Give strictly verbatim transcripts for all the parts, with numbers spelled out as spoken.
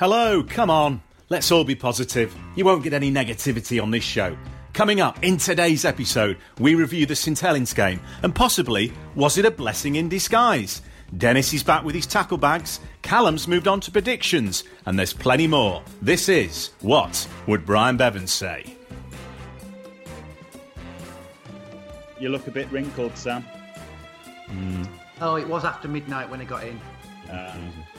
Hello, come on. Let's all be positive. You won't get any negativity on this show. Coming up in today's episode, we review the St Helens game and possibly, was it a blessing in disguise? Dennis is back with his tackle bags, Callum's moved on to predictions, and there's plenty more. This is What Would Brian Bevan Say? You look a bit wrinkled, Sam. Mm. Oh, it was after midnight when I got in. Uh,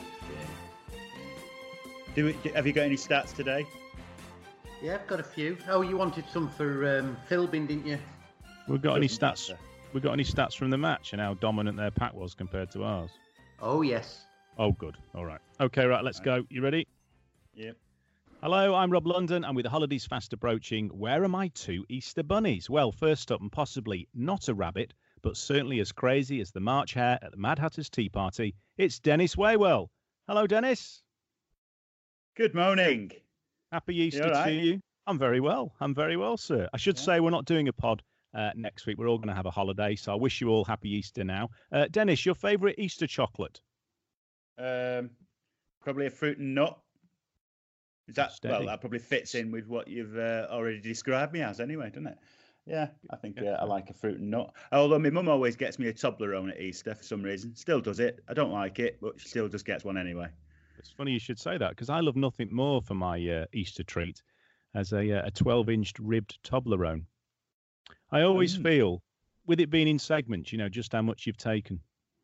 do we, have you got any stats today? Yeah, I've got a few. Oh, you wanted some for um, Philbin, didn't you? We've got any stats? We got any stats from the match and how dominant their pack was compared to ours? Oh yes. Oh, good. All right. Okay, right. Let's go. You ready? Yep. Hello, I'm Rob London, and with the holidays fast approaching, where are my two Easter bunnies? Well, first up, and possibly not a rabbit, but certainly as crazy as the March hare at the Mad Hatter's Tea Party, it's Dennis Waywell. Hello, Dennis. Good morning. Happy Easter right? to you. I'm very well. I'm very well, sir. I should yeah. say we're not doing a pod uh, next week. We're all going to have a holiday, so I wish you all happy Easter now. Uh, Dennis, your favourite Easter chocolate? Um, probably a fruit and nut. Is that Steady. Well? That probably fits in with what you've uh, already described me as, anyway, doesn't it? Yeah, I think uh, I like a fruit and nut. Although my mum always gets me a Toblerone at Easter for some reason. Still does it. I don't like it, but she still just gets one anyway. It's funny you should say that because I love nothing more for my uh, Easter treat as a a twelve-inch ribbed Toblerone. I always mm. feel, with it being in segments, you know, just how much you've taken.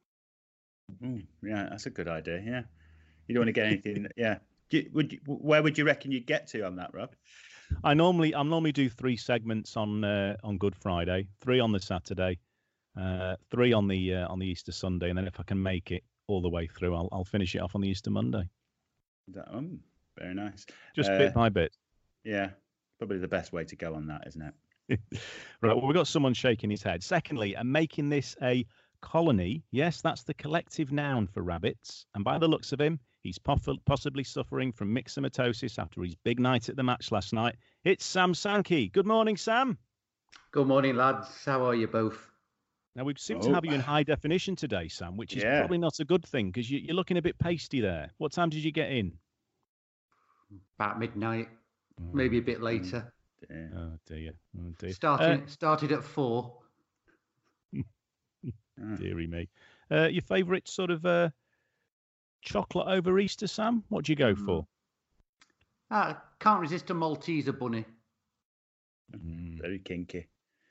Mm, yeah, that's a good idea. Yeah, you don't want to get anything. yeah, do you, would you, where would you reckon you'd get to on that, Rob? I normally I normally do three segments on uh, on Good Friday, three on the Saturday, uh, three on the uh, on the Easter Sunday, and then if I can make it all the way through, I'll I'll finish it off on the Easter Monday. That, oh, very nice. Just uh, bit by bit. Yeah, probably the best way to go on that, isn't it? Right. Well, we've got someone shaking his head. Secondly, and making this a colony. Yes, that's the collective noun for rabbits. And by the looks of him, he's poff- possibly suffering from myxomatosis after his big night at the match last night. It's Sam Sankey. Good morning, Sam. Good morning, lads. How are you both? Now, we seem oh. to have you in high definition today, Sam, which is yeah. probably not a good thing because you, you're looking a bit pasty there. What time did you get in? About midnight, oh. maybe a bit later. Yeah. Oh, dear. Oh, dear. Started, uh, started at four. Deary me. Uh, your favourite sort of uh, chocolate over Easter, Sam? What do you go for? I can't resist a Malteser bunny. Mm. Very kinky.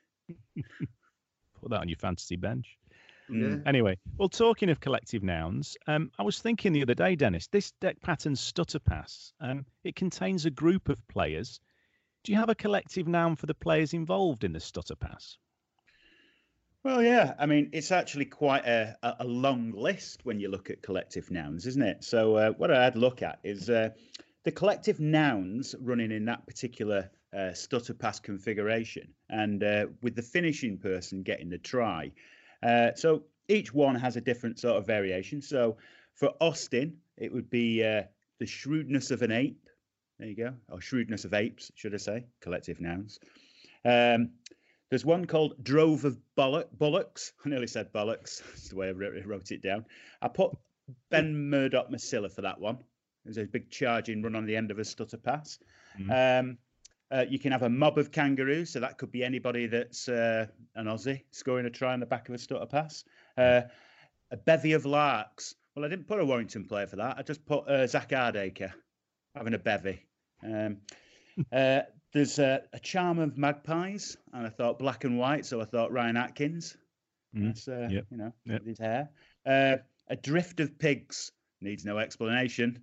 Put that on your fantasy bench. Yeah. Anyway, well, talking of collective nouns, um, I was thinking the other day, Dennis, this deck pattern stutter pass, um, it contains a group of players. Do you have a collective noun for the players involved in the stutter pass? Well, yeah. I mean, it's actually quite a, a long list when you look at collective nouns, isn't it? So uh, what I'd look at is uh, the collective nouns running in that particular uh, stutter pass configuration and uh, with the finishing person getting the try. Uh, so each one has a different sort of variation. So for Austin, it would be uh, the shrewdness of an ape. There you go. Or shrewdness of apes, should I say, collective nouns. Um, There's one called Drove of Bollock, Bullocks. I nearly said bollocks. That's the way I wrote it down. I put Ben Murdoch Masilla for that one. There's a big charging run on the end of a stutter pass. Mm-hmm. Um, uh, you can have a mob of kangaroos. So that could be anybody that's uh, an Aussie scoring a try on the back of a stutter pass. Uh, a bevy of larks. Well, I didn't put a Warrington player for that. I just put uh, Zach Hardacre having a bevy. Um, uh, There's a, a charm of magpies, and I thought black and white, so I thought Ryan Atkins. Mm. That's, uh, yep. you know, yep. with his hair. Uh, a drift of pigs needs no explanation.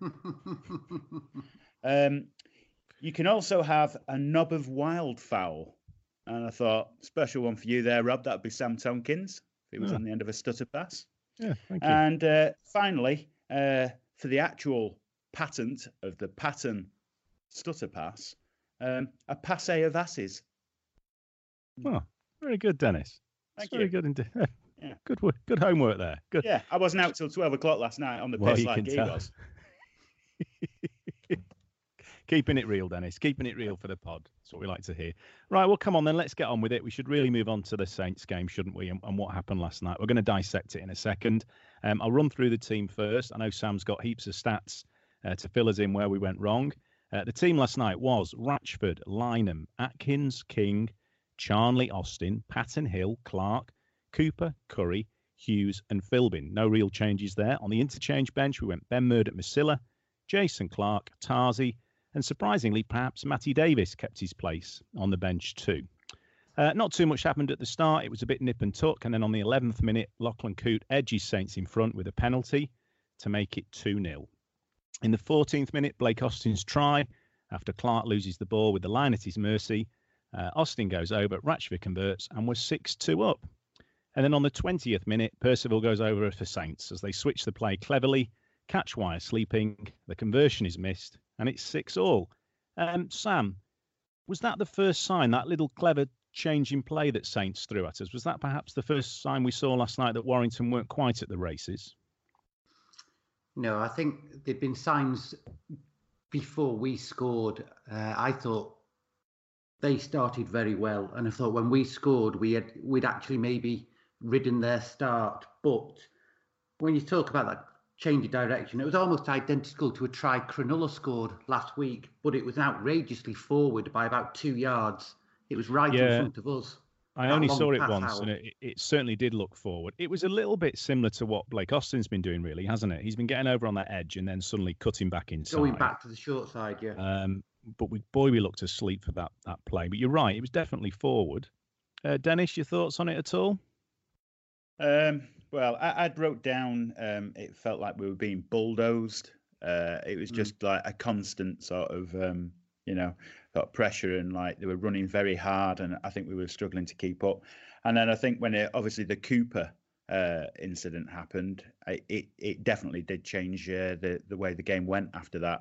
um, you can also have a knob of wildfowl, and I thought special one for you there, Rob. That'd be Sam Tompkins if it was yeah. on the end of a stutter pass. Yeah, thank you. And uh, finally, uh, for the actual patent of the pattern stutter pass. Um, a passe of asses. Oh, very good, Dennis. Thank That's you. Very good indeed. Yeah. Good work. Good homework there. Good. Yeah, I wasn't out till twelve o'clock last night on the well, piss you like can he tell. was. Keeping it real, Dennis. Keeping it real for the pod. That's what we like to hear. Right, well, come on then. Let's get on with it. We should really move on to the Saints game, shouldn't we, and, and what happened last night. We're going to dissect it in a second. Um, I'll run through the team first. I know Sam's got heaps of stats uh, to fill us in where we went wrong. Uh, the team last night was Ratchford, Lynham, Atkins, King, Charnley, Austin, Patton Hill, Clark, Cooper, Curry, Hughes and Philbin. No real changes there. On the interchange bench, we went Ben Murdoch, Masilla, Jason Clark, Tarzi, and surprisingly, perhaps Matty Davis kept his place on the bench too. Uh, not too much happened at the start. It was a bit nip and tuck. And then on the eleventh minute, Lachlan Coote edges Saints in front with a penalty to make it two nil. In the fourteenth minute, Blake Austin's try, after Clark loses the ball with the line at his mercy. Uh, Austin goes over, Ratchford converts, and was six two up. And then on the twentieth minute, Percival goes over for Saints as they switch the play cleverly. Catchwire sleeping, the conversion is missed, and it's six all. Um, Sam, was that the first sign, that little clever change in play that Saints threw at us? Was that perhaps the first sign we saw last night that Warrington weren't quite at the races? No, I think there'd been signs before we scored. Uh, I thought they started very well, and I thought when we scored, we had we'd actually maybe ridden their start. But when you talk about that change of direction, it was almost identical to a try Cronulla scored last week, but it was outrageously forward by about two yards. It was right yeah, in front of us. I only saw it once, out. and it, it certainly did look forward. It was a little bit similar to what Blake Austin's been doing, really, hasn't it? He's been getting over on that edge and then suddenly cutting back inside. Going back to the short side, yeah. Um, but we, boy, we looked asleep for that that play. But you're right, it was definitely forward. Uh, Dennis, your thoughts on it at all? Um, well, I, I'd wrote down um, it felt like we were being bulldozed. Uh, it was just mm. like a constant sort of, um, you know, sort of pressure, and like they were running very hard, and I think we were struggling to keep up. And then I think when it, obviously the Cooper uh, incident happened, it, it it definitely did change uh, the the way the game went after that.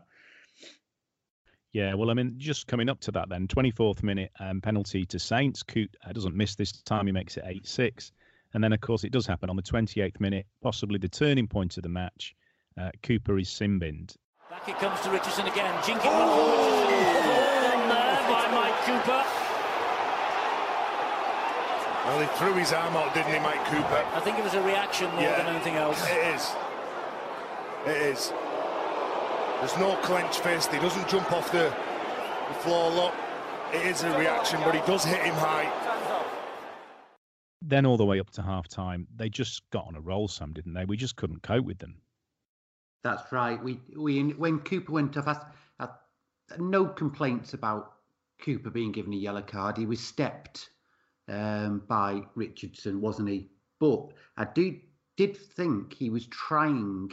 Yeah, well, I mean, just coming up to that then, twenty-fourth minute um, penalty to Saints. Coote uh, doesn't miss this time. He makes it eight six. And then, of course, it does happen on the twenty-eighth minute, possibly the turning point of the match. Uh, Cooper is sin-binned. Back it comes to Richardson again. Jinking one for Richardson. Oh, there by Mike Cooper. Well, he threw his arm out, didn't he, Mike Cooper? I think it was a reaction more yeah, than anything else. It is. It is. There's no clenched fist. He doesn't jump off the, the floor. Look, it is a reaction, but he does hit him high. Then all the way up to half-time, they just got on a roll, Sam, didn't they? We just couldn't cope with them. That's right. We we when Cooper went off, I, I, no complaints about Cooper being given a yellow card. He was stepped um, by Richardson, wasn't he? But I do did think he was trying,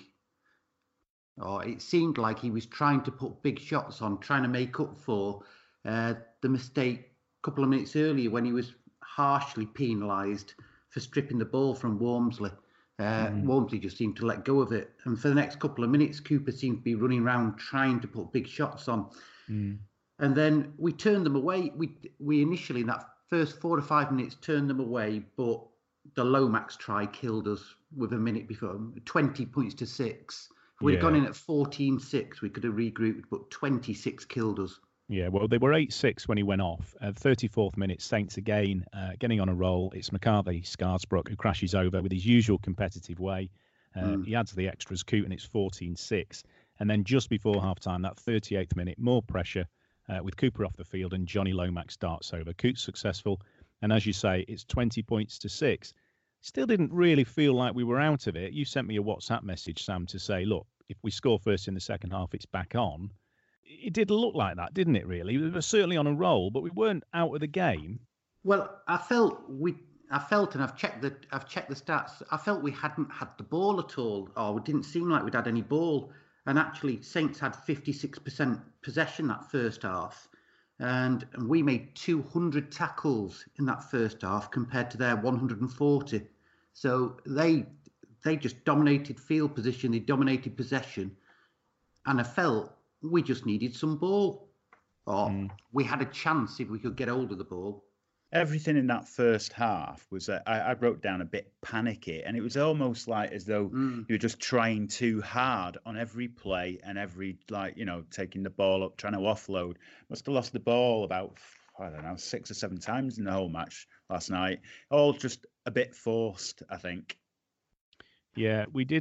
or it seemed like he was trying to put big shots on, trying to make up for uh, the mistake a couple of minutes earlier when he was harshly penalised for stripping the ball from Walmsley. Uh, mm. Walmsley just seemed to let go of it. And for the next couple of minutes, Cooper seemed to be running around trying to put big shots on. Mm. And then we turned them away. We we initially, in that first four to five minutes, turned them away, but the Lomax try killed us with a minute before. twenty points to six. If we'd yeah. gone in at fourteen six, we could have regrouped, but twenty-six killed us. Yeah, well, they were eight six when he went off. At thirty-fourth minute, Saints again, uh, getting on a roll. It's McCarthy Scarsbrook who crashes over with his usual competitive way. Uh, mm. He adds the extras, Coote, and it's fourteen six. And then just before half-time, that thirty-eighth minute, more pressure uh, with Cooper off the field and Johnny Lomax darts over. Coote's successful. And as you say, it's twenty points to six. Still didn't really feel like we were out of it. You sent me a WhatsApp message, Sam, to say, look, if we score first in the second half, it's back on. It did look like that, didn't it, really? We were certainly on a roll, but we weren't out of the game. Well, I felt we I felt, and I've checked the I've checked the stats, I felt we hadn't had the ball at all, or it didn't seem like we'd had any ball. And actually, Saints had fifty-six percent possession that first half. And, and we made two hundred tackles in that first half compared to their one hundred forty. So they they just dominated field position, they dominated possession. And I felt we just needed some ball. Or mm. we had a chance if we could get hold of the ball. Everything in that first half was, uh, I, I wrote down a bit panicky, and it was almost like as though mm. you were just trying too hard on every play and every, like, you know, taking the ball up, trying to offload. Must have lost the ball about, I don't know, six or seven times in the whole match last night. All just a bit forced, I think. Yeah, we didn't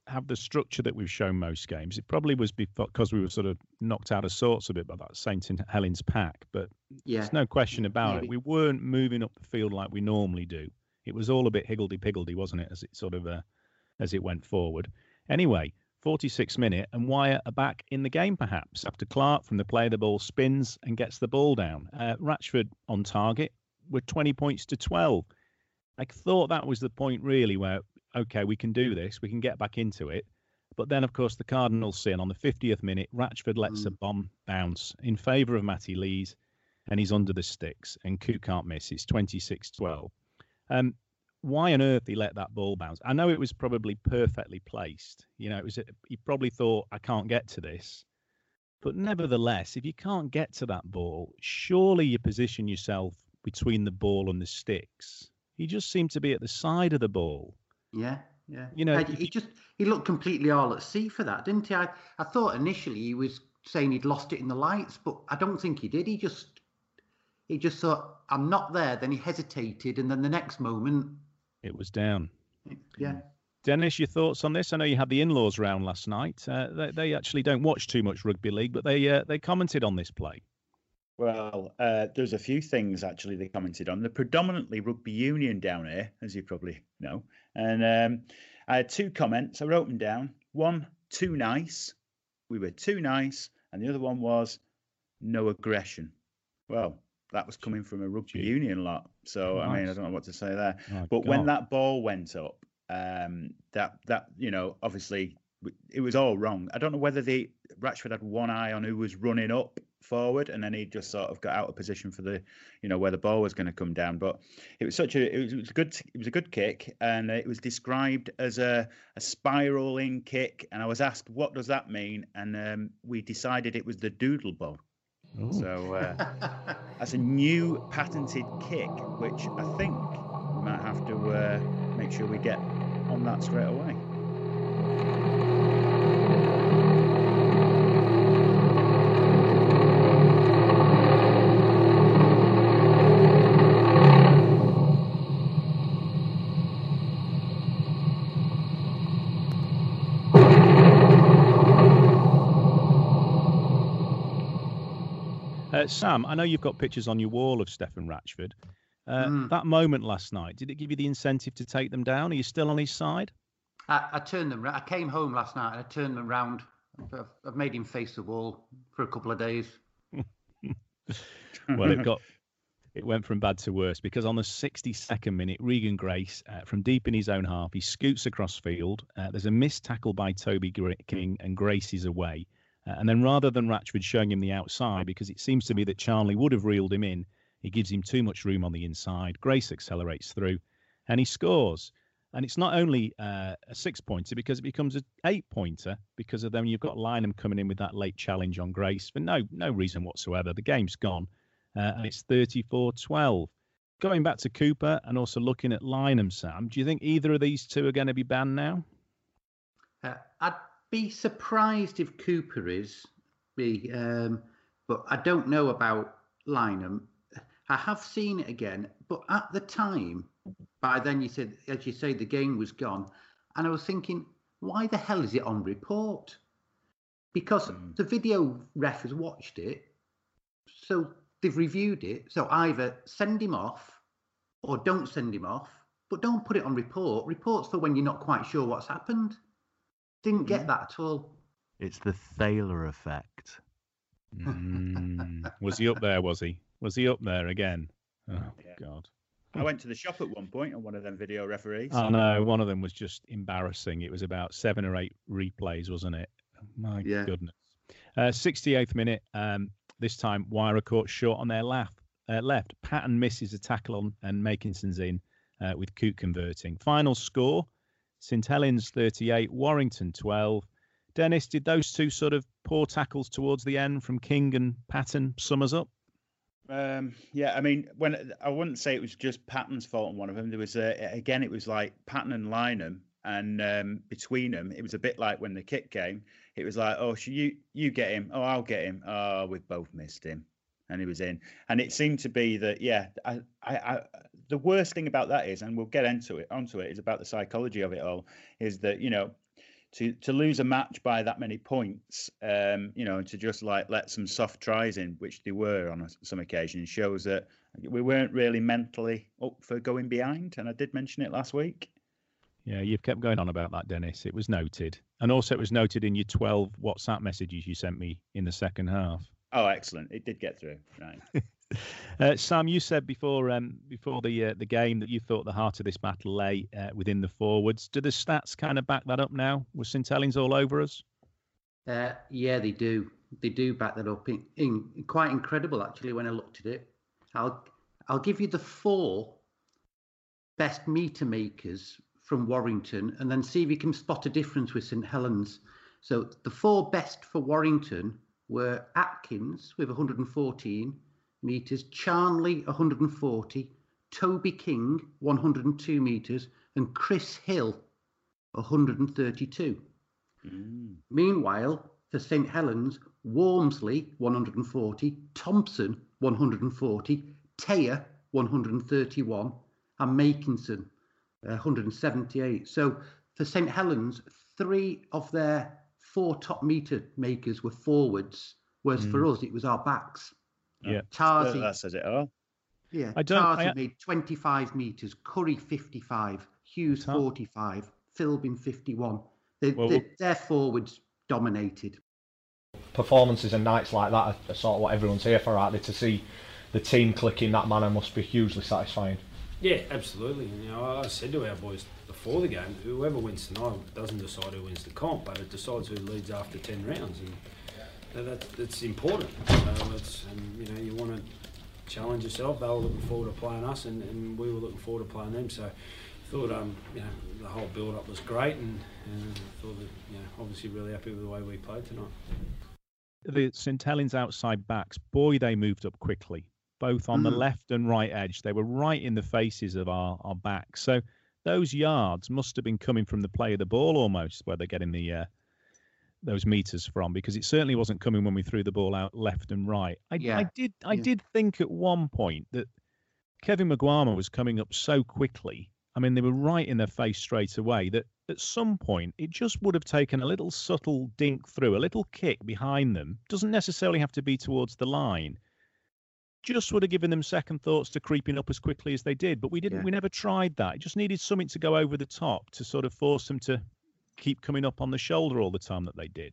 have the structure that we've shown most games. It probably was because we were sort of knocked out of sorts a bit by that Saint Helens pack, but Yeah. there's no question about Maybe. it. We weren't moving up the field like we normally do. It was all a bit higgledy-piggledy, wasn't it, as it sort of uh, as it went forward. Anyway, forty-six minute, and Wyatt are back in the game perhaps after Clark from the play the ball spins and gets the ball down. Uh, Ratchford on target with twenty points to twelve. I thought that was the point really where, okay, we can do this, we can get back into it. But then, of course, the Cardinals sin on the fiftieth minute. Ratchford lets mm. a bomb bounce in favour of Matty Lees, and he's under the sticks, and Coo can't miss. It's twenty-six twelve. Um, why on earth he let that ball bounce? I know it was probably perfectly placed. You know, it was. He probably thought, I can't get to this. But nevertheless, if you can't get to that ball, surely you position yourself between the ball and the sticks. He just seemed to be at the side of the ball. Yeah, yeah. You know, he, he just he looked completely all at sea for that, didn't he? I, I thought initially he was saying he'd lost it in the lights, but I don't think he did. He just he just thought, I'm not there. Then he hesitated, and then the next moment it was down. Yeah. Dennis, your thoughts on this? I know you had the in-laws round last night. Uh, they, they actually don't watch too much rugby league, but they uh, they commented on this play. Well, uh, there's a few things actually they commented on. They're predominantly rugby union down here, as you probably know. And um, I had two comments. I wrote them down. One, too nice. We were too nice. And the other one was no aggression. Well, that was coming from a rugby Gee. union lot. So, nice. I mean, I don't know what to say there. Oh, but God. When that ball went up, um, that, that you know, obviously it was all wrong. I don't know whether the Ratchford had one eye on who was running up forward, and then he just sort of got out of position for the, you know, where the ball was going to come down. But it was such a, it was, it was a good, it was a good kick, and it was described as a, a spiraling kick. And I was asked, what does that mean? And um, we decided it was the doodle ball. Ooh. So uh, that's a new patented kick, which I think we might have to uh, make sure we get on that straight away. Uh, Sam, I know you've got pictures on your wall of Stefan Ratchford. Uh, mm. That moment last night, did it give you the incentive to take them down? Are you still on his side? I, I turned them. I came home last night and I turned them round. I've, I've made him face the wall for a couple of days. Well, it got it went from bad to worse because on the sixty-second minute, Regan Grace, uh, from deep in his own half, he scoots across field. Uh, there's a missed tackle by Toby King, and Grace is away. Uh, and then rather than Ratchford showing him the outside, because it seems to me that Charnley would have reeled him in, he gives him too much room on the inside. Grace accelerates through and he scores. And it's not only uh, a six-pointer because it becomes an eight-pointer because of then you've got Lynham coming in with that late challenge on Grace for no no reason whatsoever. The game's gone uh, and it's thirty-four twelve. Going back to Cooper and also looking at Lynham, Sam, do you think either of these two are going to be banned now? Uh, I'd be surprised if Cooper is, be, um, but I don't know about Lynham. I have seen it again, but at the time, by then you said, as you say, the game was gone, and I was thinking, why the hell is it on report? Because mm. the video ref has watched it, so they've reviewed it. So either send him off or don't send him off, but don't put it on report. Report's for when you're not quite sure what's happened. Didn't get that at all. It's the Thaler effect. Mm. Was he up there, was he? Was he up there again? Oh, yeah. God. I went to the shop at one point on one of them video referees. Oh, no, one of them was just embarrassing. It was about seven or eight replays, wasn't it? My yeah. goodness. Uh, sixty-eighth minute, um, this time Wyra caught short on their left. Uh, left. Patton misses a tackle on and Makinson's in uh, with Coote converting. Final score, Saint Helens thirty-eight, Warrington twelve. Dennis, did those two sort of poor tackles towards the end from King and Patton sum us up? Um, yeah, I mean, when I wouldn't say it was just Patton's fault on one of them. There was a, again, it was like Patton and Lynham, and um, between them, it was a bit like when the kick came. It was like, oh, should you you get him? Oh, I'll get him. Oh, we've both missed him, and he was in. And it seemed to be that, yeah, I, I, I, the worst thing about that is, and we'll get into it onto it, is about the psychology of it all. Is that you know, to to lose a match by that many points, um, you know, and to just like let some soft tries in, which they were on some occasions, shows that we weren't really mentally up for going behind. And I did mention it last week. Yeah, you've kept going on about that, Dennis. It was noted. And also it was noted in your twelve WhatsApp messages you sent me in the second half. Oh, excellent. It did get through. Right. uh, Sam, you said before um, before the uh, the game that you thought the heart of this battle lay uh, within the forwards. Do the stats kind of back that up now? Was St Helens all over us? Uh, yeah, they do. They do back that up. In, in, quite incredible, actually, when I looked at it. I'll I'll give you the four best meter makers from Warrington, and then see if you can spot a difference with St Helens. So the four best for Warrington were Atkins with one hundred fourteen metres, Charnley one hundred forty, Toby King one hundred two metres, and Chris Hill one hundred thirty-two. Mm. Meanwhile, for St Helens, Wormsley one hundred forty, Thompson one hundred forty, Taylor one hundred thirty-one, and Makinson one hundred seventy-eight. So for St Helens, three of their four top meter makers were forwards, whereas mm. for us it was our backs. Yeah, Tarzi, that says it all. Yeah, I don't, Tarzi I, made twenty-five meters, Curry fifty-five, Hughes forty-five, Philbin fifty-one. They, well, they, their forwards dominated. Performances and nights like that are, are sort of what everyone's here for, aren't they? To see the team click in that manner must be hugely satisfying. Yeah, absolutely. You know, I said to our boys before the game, whoever wins tonight doesn't decide who wins the comp, but it decides who leads after ten rounds, and that, that's important. So it's, and you know, you want to challenge yourself. They were looking forward to playing us, and, and we were looking forward to playing them. So I thought, um, you know, the whole build-up was great, and, and I thought that, you know, obviously really happy with the way we played tonight. The St Helens outside backs, boy, they moved up quickly. Both on mm. the left and right edge. They were right in the faces of our, our backs. So those yards must have been coming from the play of the ball almost, where they're getting the uh, those meters from, because it certainly wasn't coming when we threw the ball out left and right. I, yeah. I did I yeah. did think at one point that Kevin Maguama was coming up so quickly. I mean, they were right in their face straight away, that at some point it just would have taken a little subtle dink through, a little kick behind them. Doesn't necessarily have to be towards the line. Just would have given them second thoughts to creeping up as quickly as they did, but we didn't. Yeah. We never tried that. It just needed something to go over the top to sort of force them to keep coming up on the shoulder all the time that they did.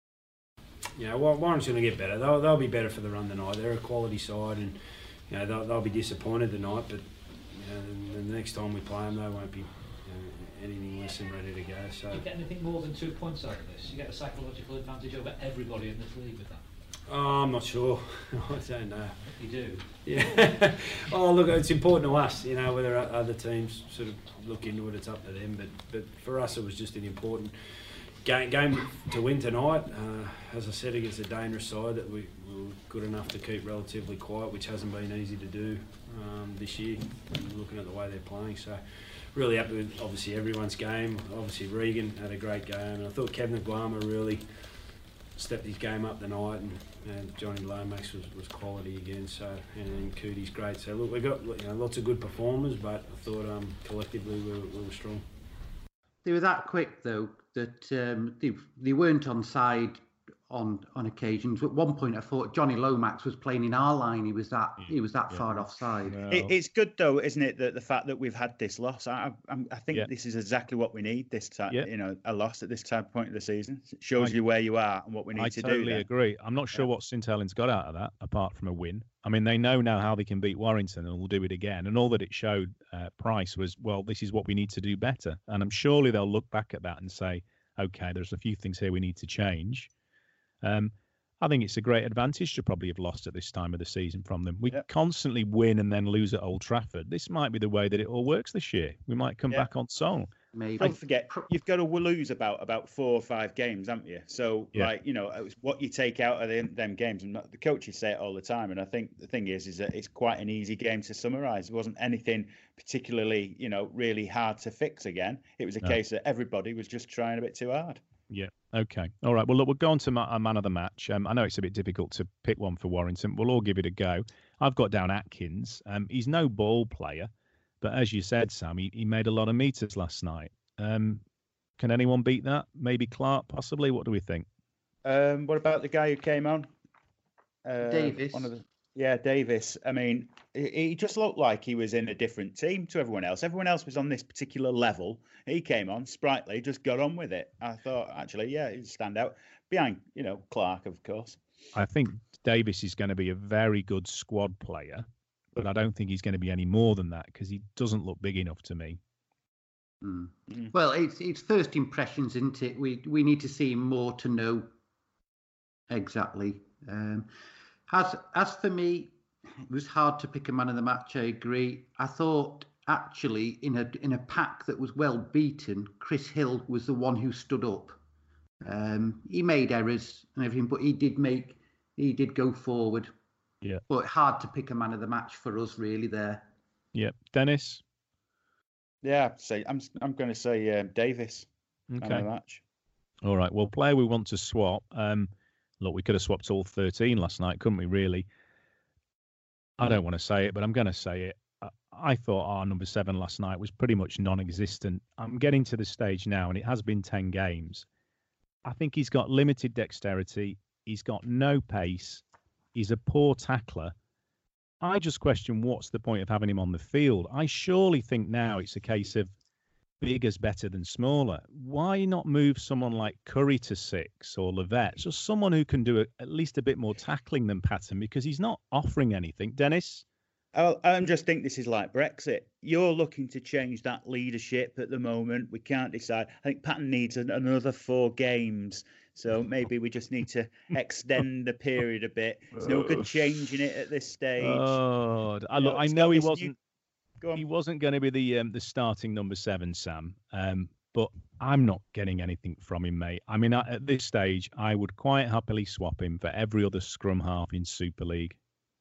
Yeah, well, Warren's going to get better. They'll they'll be better for the run tonight. They're a quality side, and you know they'll they'll be disappointed tonight. But you know, the, the next time we play them, they won't be you know, anything less than ready to go. So you get anything more than two points out of this? You get a psychological advantage over everybody in this league with that. Oh, I'm not sure. I don't know. You do? Yeah. Oh, look, it's important to us, you know, whether other teams sort of look into it, it's up to them. But but for us, it was just an important game, game to win tonight. Uh, as I said, against a dangerous side that we, we were good enough to keep relatively quiet, which hasn't been easy to do um, this year, looking at the way they're playing. So really happy with, obviously, everyone's game. Obviously, Regan had a great game. And I thought Kevin Maguama really stepped his game up tonight, and, and Johnny Lomax was, was quality again. So and, and Cootie's great. So look, we got you know lots of good performers, but I thought um, collectively we were, we were strong. They were that quick though that um, they they weren't on side on on occasions. At one point, I thought Johnny Lomax was playing in our line. He was that he was that yeah. far offside. No. It, it's good though, isn't it, that the fact that we've had this loss. I I, I think yeah. this is exactly what we need this time. Yeah. You know, a loss at this time point of the season. It shows I, you where you are and what we need I to totally do. I totally agree. I'm not sure yeah. what St Helens got out of that apart from a win. I mean, they know now how they can beat Warrington, and will do it again. And all that it showed uh, Price was, well, this is what we need to do better. And I'm surely they'll look back at that and say, okay, there's a few things here we need to change. Um, I think it's a great advantage to probably have lost at this time of the season from them. We yep. constantly win and then lose at Old Trafford. This might be the way that it all works this year. We might come yep. back on song. Maybe. Don't forget, you've got to lose about about four or five games, haven't you? So, yeah. like, you know, it's what you take out of them, them games. And the coaches say it all the time. And I think the thing is, is that it's quite an easy game to summarise. It wasn't anything particularly, you know, really hard to fix again. It was a no. case that everybody was just trying a bit too hard. Yeah. Okay. All right. Well, look, we'll go on to my, a man of the match. Um, I know it's a bit difficult to pick one for Warrington. We'll all give it a go. I've got down Atkins. Um, he's no ball player, but as you said, Sam, he, he made a lot of meters last night. Um, Can anyone beat that? Maybe Clark, possibly. What do we think? Um, what about the guy who came on? Uh, Davis. One of the, yeah, Davis. I mean, he, he just looked like he was in a different team to everyone else. Everyone else was on this particular level. He came on, sprightly, just got on with it. I thought, actually, yeah, he'd stand out. Behind, you know, Clark, of course. I think Davis is going to be a very good squad player, but I don't think he's going to be any more than that because he doesn't look big enough to me. Mm. Mm. Well, it's it's first impressions, isn't it? We we need to see more to know exactly. Um, as as for me, it was hard to pick a man of the match. I agree. I thought actually in a in a pack that was well beaten, Chris Hill was the one who stood up. Um, he made errors and everything, but he did make he did go forward. Yeah. But hard to pick a man of the match for us really there. Yeah, Dennis. Yeah, say I'm I'm going to say um, Davis. Okay. Man of the match. All right. Well, player we want to swap. Um, look, we could have swapped all thirteen last night, couldn't we? Really. I don't want to say it, but I'm going to say it. I, I thought our number seven last night was pretty much non-existent. I'm getting to the stage now, and it has been ten games. I think he's got limited dexterity. He's got no pace. He's a poor tackler. I just question what's the point of having him on the field. I surely think now it's a case of bigger's better than smaller. Why not move someone like Curry to six or Levette? Just someone who can do a, at least a bit more tackling than Patton because he's not offering anything. Dennis? I I just think this is like Brexit. You're looking to change that leadership at the moment. We can't decide. I think Patton needs an, another four games. So maybe we just need to extend the period a bit. It's no good changing it at this stage. Oh, I, look, I know he wasn't. He wasn't going to be the um, the starting number seven, Sam. Um, but I'm not getting anything from him, mate. I mean, at this stage, I would quite happily swap him for every other scrum half in Super League.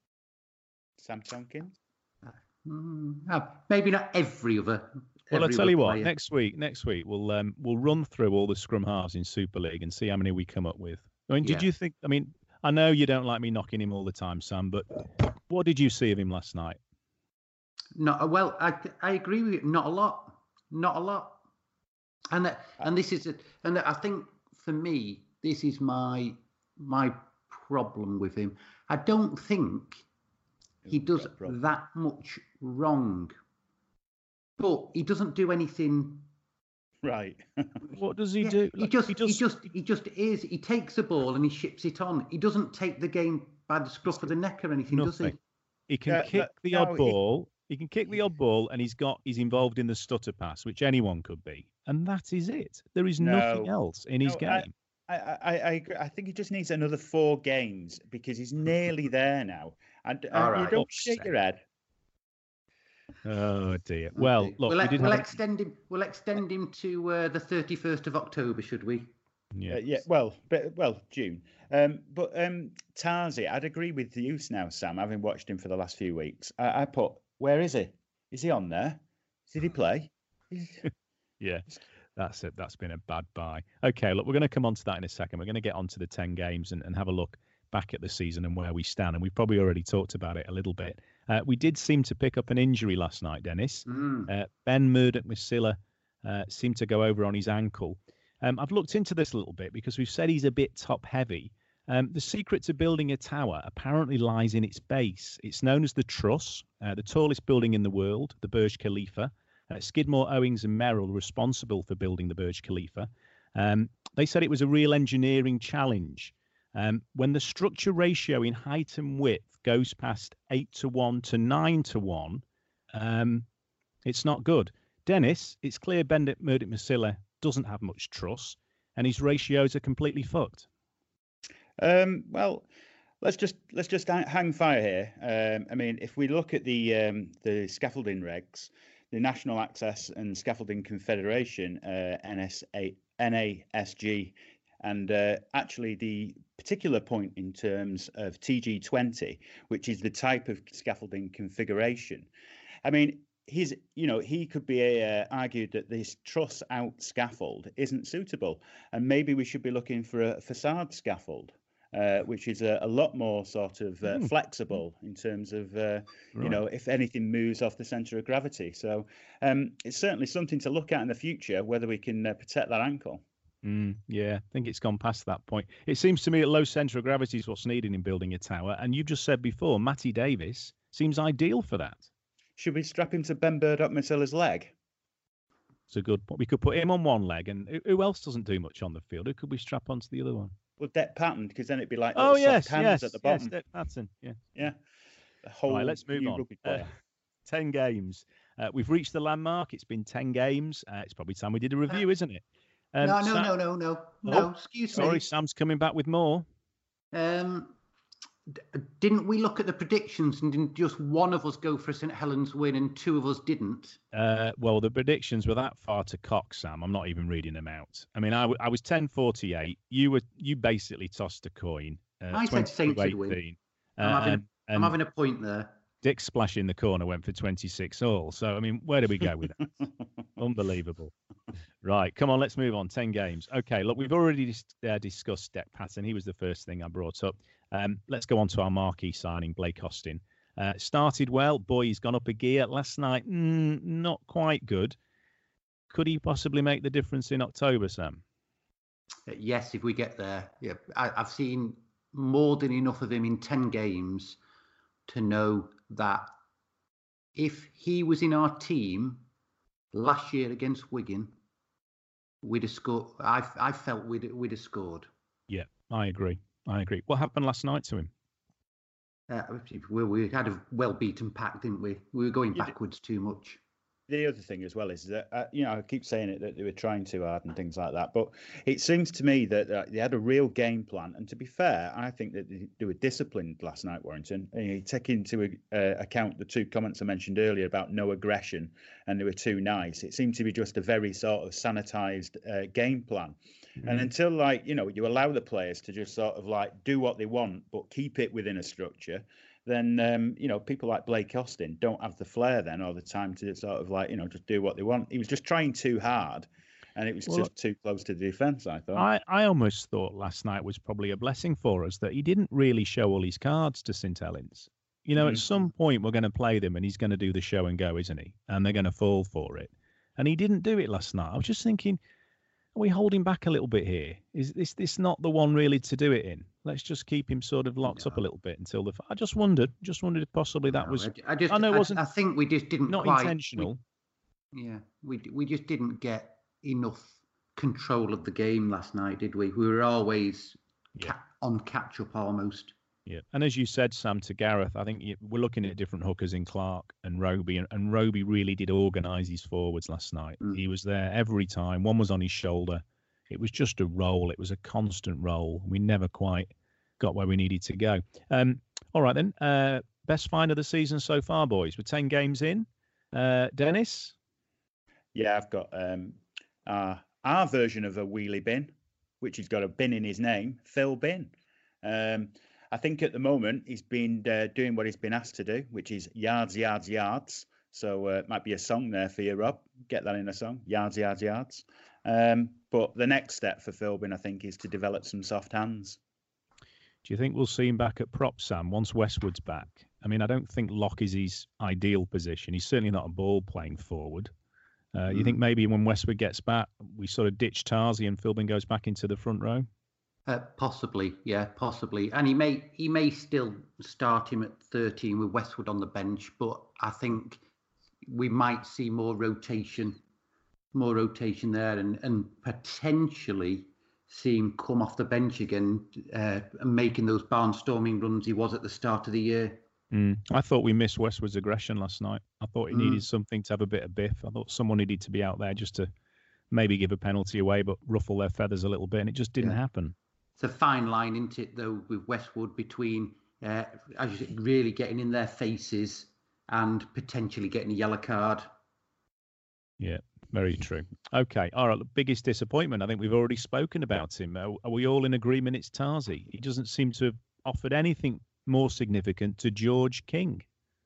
Sam Tompkins? Mm, oh, maybe not every other. Well, I'll tell you what. Player. Next week, next week we'll um, we'll run through all the scrum halves in Super League and see how many we come up with. I mean, did yeah. you think? I mean, I know you don't like me knocking him all the time, Sam, but what did you see of him last night? Not well. I I agree with you. Not a lot. Not a lot. And that, and this is a, and I think for me this is my my problem with him. I don't think he does that much wrong. But he doesn't do anything right. What does he yeah, do? He just, he just, he just, he just is. He takes the ball and he ships it on. He doesn't take the game by the scruff of the neck or anything, nothing. does he? He can uh, kick that, the odd no, ball. He, he can kick the odd ball, and he's got he's involved in the stutter pass, which anyone could be, and that is it. There is no, nothing else in his no, game. I, I, I, I, agree. I think he just needs another four games because he's nearly there now. And uh, right. you don't shake your head. Oh dear. Well, okay. look, we'll, we we'll have... extend him. We'll extend him to uh, the thirty-first of October, should we? Yeah. Uh, yeah. Well, but, well, June. Um, but um, Tarzi, I'd agree with you now, Sam. Having watched him for the last few weeks, I, I put, where is he? Is he on there? Did he play? yeah. That's it. That's been a bad buy. Okay, look, we're going to come on to that in a second. We're going to get on to the ten games and, and have a look back at the season and where we stand. And we've probably already talked about it a little bit. Uh, we did seem to pick up an injury last night, Dennis. Mm. Uh, Ben Murdoch-Masila uh, seemed to go over on his ankle. Um, I've looked into this a little bit because we've said he's a bit top heavy. Um, the secret to building a tower apparently lies in its base. It's known as the Truss, uh, the tallest building in the world, the Burj Khalifa. Uh, Skidmore, Owings and Merrill were responsible for building the Burj Khalifa. Um, they said it was a real engineering challenge. Um, when the structure ratio in height and width goes past eight to one to nine to one, um, it's not good. Dennis, it's clear Ben Murdoch-Masila doesn't have much truss, and his ratios are completely fucked. Um, well, let's just let's just hang fire here. Um, I mean, if we look at the um, the scaffolding regs, the National Access and Scaffolding Confederation, uh, N S A, N A S G, and uh, actually the particular point in terms of T G twenty, which is the type of scaffolding configuration. I mean, he's, you know, he could be uh, argued that this truss out scaffold isn't suitable, and maybe we should be looking for a facade scaffold. uh, which is a, a lot more sort of uh, Mm. flexible in terms of, uh, you Right. know, if anything moves off the centre of gravity. So um, it's certainly something to look at in the future, whether we can uh, protect that ankle. Mm, yeah, I think it's gone past that point. It seems to me that low centre of gravity is what's needed in building a tower. And you've just said before, Matty Davis seems ideal for that. Should we strap him to Ben Burdock-Masilla's leg? It's a good. We could put him on one leg, and who- who else doesn't do much on the field? Who could we strap onto the other one? Well, Dec Patton, because then it'd be like Oh little yes, soft hands yes, at the yes, bottom. Dec Patton. Yeah. Yeah. A whole Right, let's move new on. rugby Uh, player. ten games. Uh, we've reached the landmark. It's been ten games. Uh, it's probably time we did a review, isn't it? Um, no, no, Sam- no, no, no, no. Oh, Excuse Sorry, me. Sam's coming back with more. Um, d- didn't we look at the predictions and didn't just one of us go for a St Helens win and two of us didn't? Uh, well, the predictions were that far to cock, Sam. I'm not even reading them out. I mean, I, w- I was ten forty-eight. You were you basically tossed a coin. Uh, I said Saints would win. eighteen. I'm, Uh, having, and, I'm and having a point there. Dick Splash in the corner went for twenty-six all. So, I mean, where do we go with that? Unbelievable. Right, come on, let's move on. ten games. Okay, look, we've already dis- uh, discussed Dec Patton. He was the first thing I brought up. Um, let's go on to our marquee signing, Blake Austin. Uh, started well. Boy, he's gone up a gear. Last night, mm, not quite good. Could he possibly make the difference in October, Sam? Uh, Yes, if we get there. Yeah, I, I've seen more than enough of him in ten games to know that if he was in our team last year against Wigan, we'd have scored. I I felt we'd we'd have scored. Yeah, I agree. I agree. What happened last night to him? Uh, we, we had a well beaten pack, didn't we? We were going You d- backwards too much. The other thing as well is that, uh, you know, I keep saying it that they were trying too hard and things like that. But it seems to me that uh, they had a real game plan. And to be fair, I think that they, they were disciplined last night, Warrington. And you take into uh, account the two comments I mentioned earlier about no aggression and they were too nice. It seemed to be just a very sort of sanitized uh, game plan. Mm-hmm. And until, like, you know, you allow the players to just sort of like do what they want, but keep it within a structure, then, um, you know, people like Blake Austin don't have the flair then or the time to sort of like, you know, just do what they want. He was just trying too hard and it was Well, just too close to the defence, I thought. I, I almost thought last night was probably a blessing for us that he didn't really show all his cards to St Helens. You know, Mhm. at some point we're going to play them and he's going to do the show and go, isn't he? And they're going to fall for it. And he didn't do it last night. I was just thinking, are we holding back a little bit here? Is this this not the one really to do it in? Let's just keep him sort of locked up a little bit until the. I just wondered, just wondered if possibly that No, was. I, I just, I know it I, wasn't I think we just didn't not quite, intentional. We, yeah, we we just didn't get enough control of the game last night, did we? We were always Yeah. ca- on catch up almost. Yeah, and as you said, Sam, to Gareth, I think you, we're looking at different hookers in Clark and Roby, and, and Roby really did organise his forwards last night. Mm. He was there every time. One was on his shoulder. It was just a roll. It was a constant roll. We never quite got where we needed to go. Um, all right then, uh, best find of the season so far, boys. We're ten games in. Uh, Dennis? Yeah, I've got um, our, our version of a wheelie bin, which has got a bin in his name, Phil Bin. Um, I think at the moment he's been uh, doing what he's been asked to do, which is yards, yards, yards. So uh, it might be a song there for you, Rob. Get that in a song, yards, yards, yards. Um, but the next step for Philbin, I think, is to develop some soft hands. Do you think we'll see him back at prop, Sam, once Westwood's back? I mean, I don't think lock is his ideal position. He's certainly not a ball playing forward. Uh, Mm. You think maybe when Westwood gets back, we sort of ditch Tarzi and Philbin goes back into the front row? Uh, possibly, yeah, possibly, and he may he may still start him at thirteen with Westwood on the bench, but I think we might see more rotation, more rotation there, and and potentially see him come off the bench again, uh, and making those barnstorming runs he was at the start of the year. Mm. I thought we missed Westwood's aggression last night. I thought he Mm. needed something to have a bit of biff. I thought someone needed to be out there just to maybe give a penalty away, but ruffle their feathers a little bit, and it just didn't Yeah. happen. It's a fine line, isn't it, though, with Westwood between uh, as you said, really getting in their faces and potentially getting a yellow card. Yeah, very true. Okay, all right. The biggest disappointment, I think we've already spoken about him. Are, are we all in agreement it's Tarzi? He doesn't seem to have offered anything more significant to George King.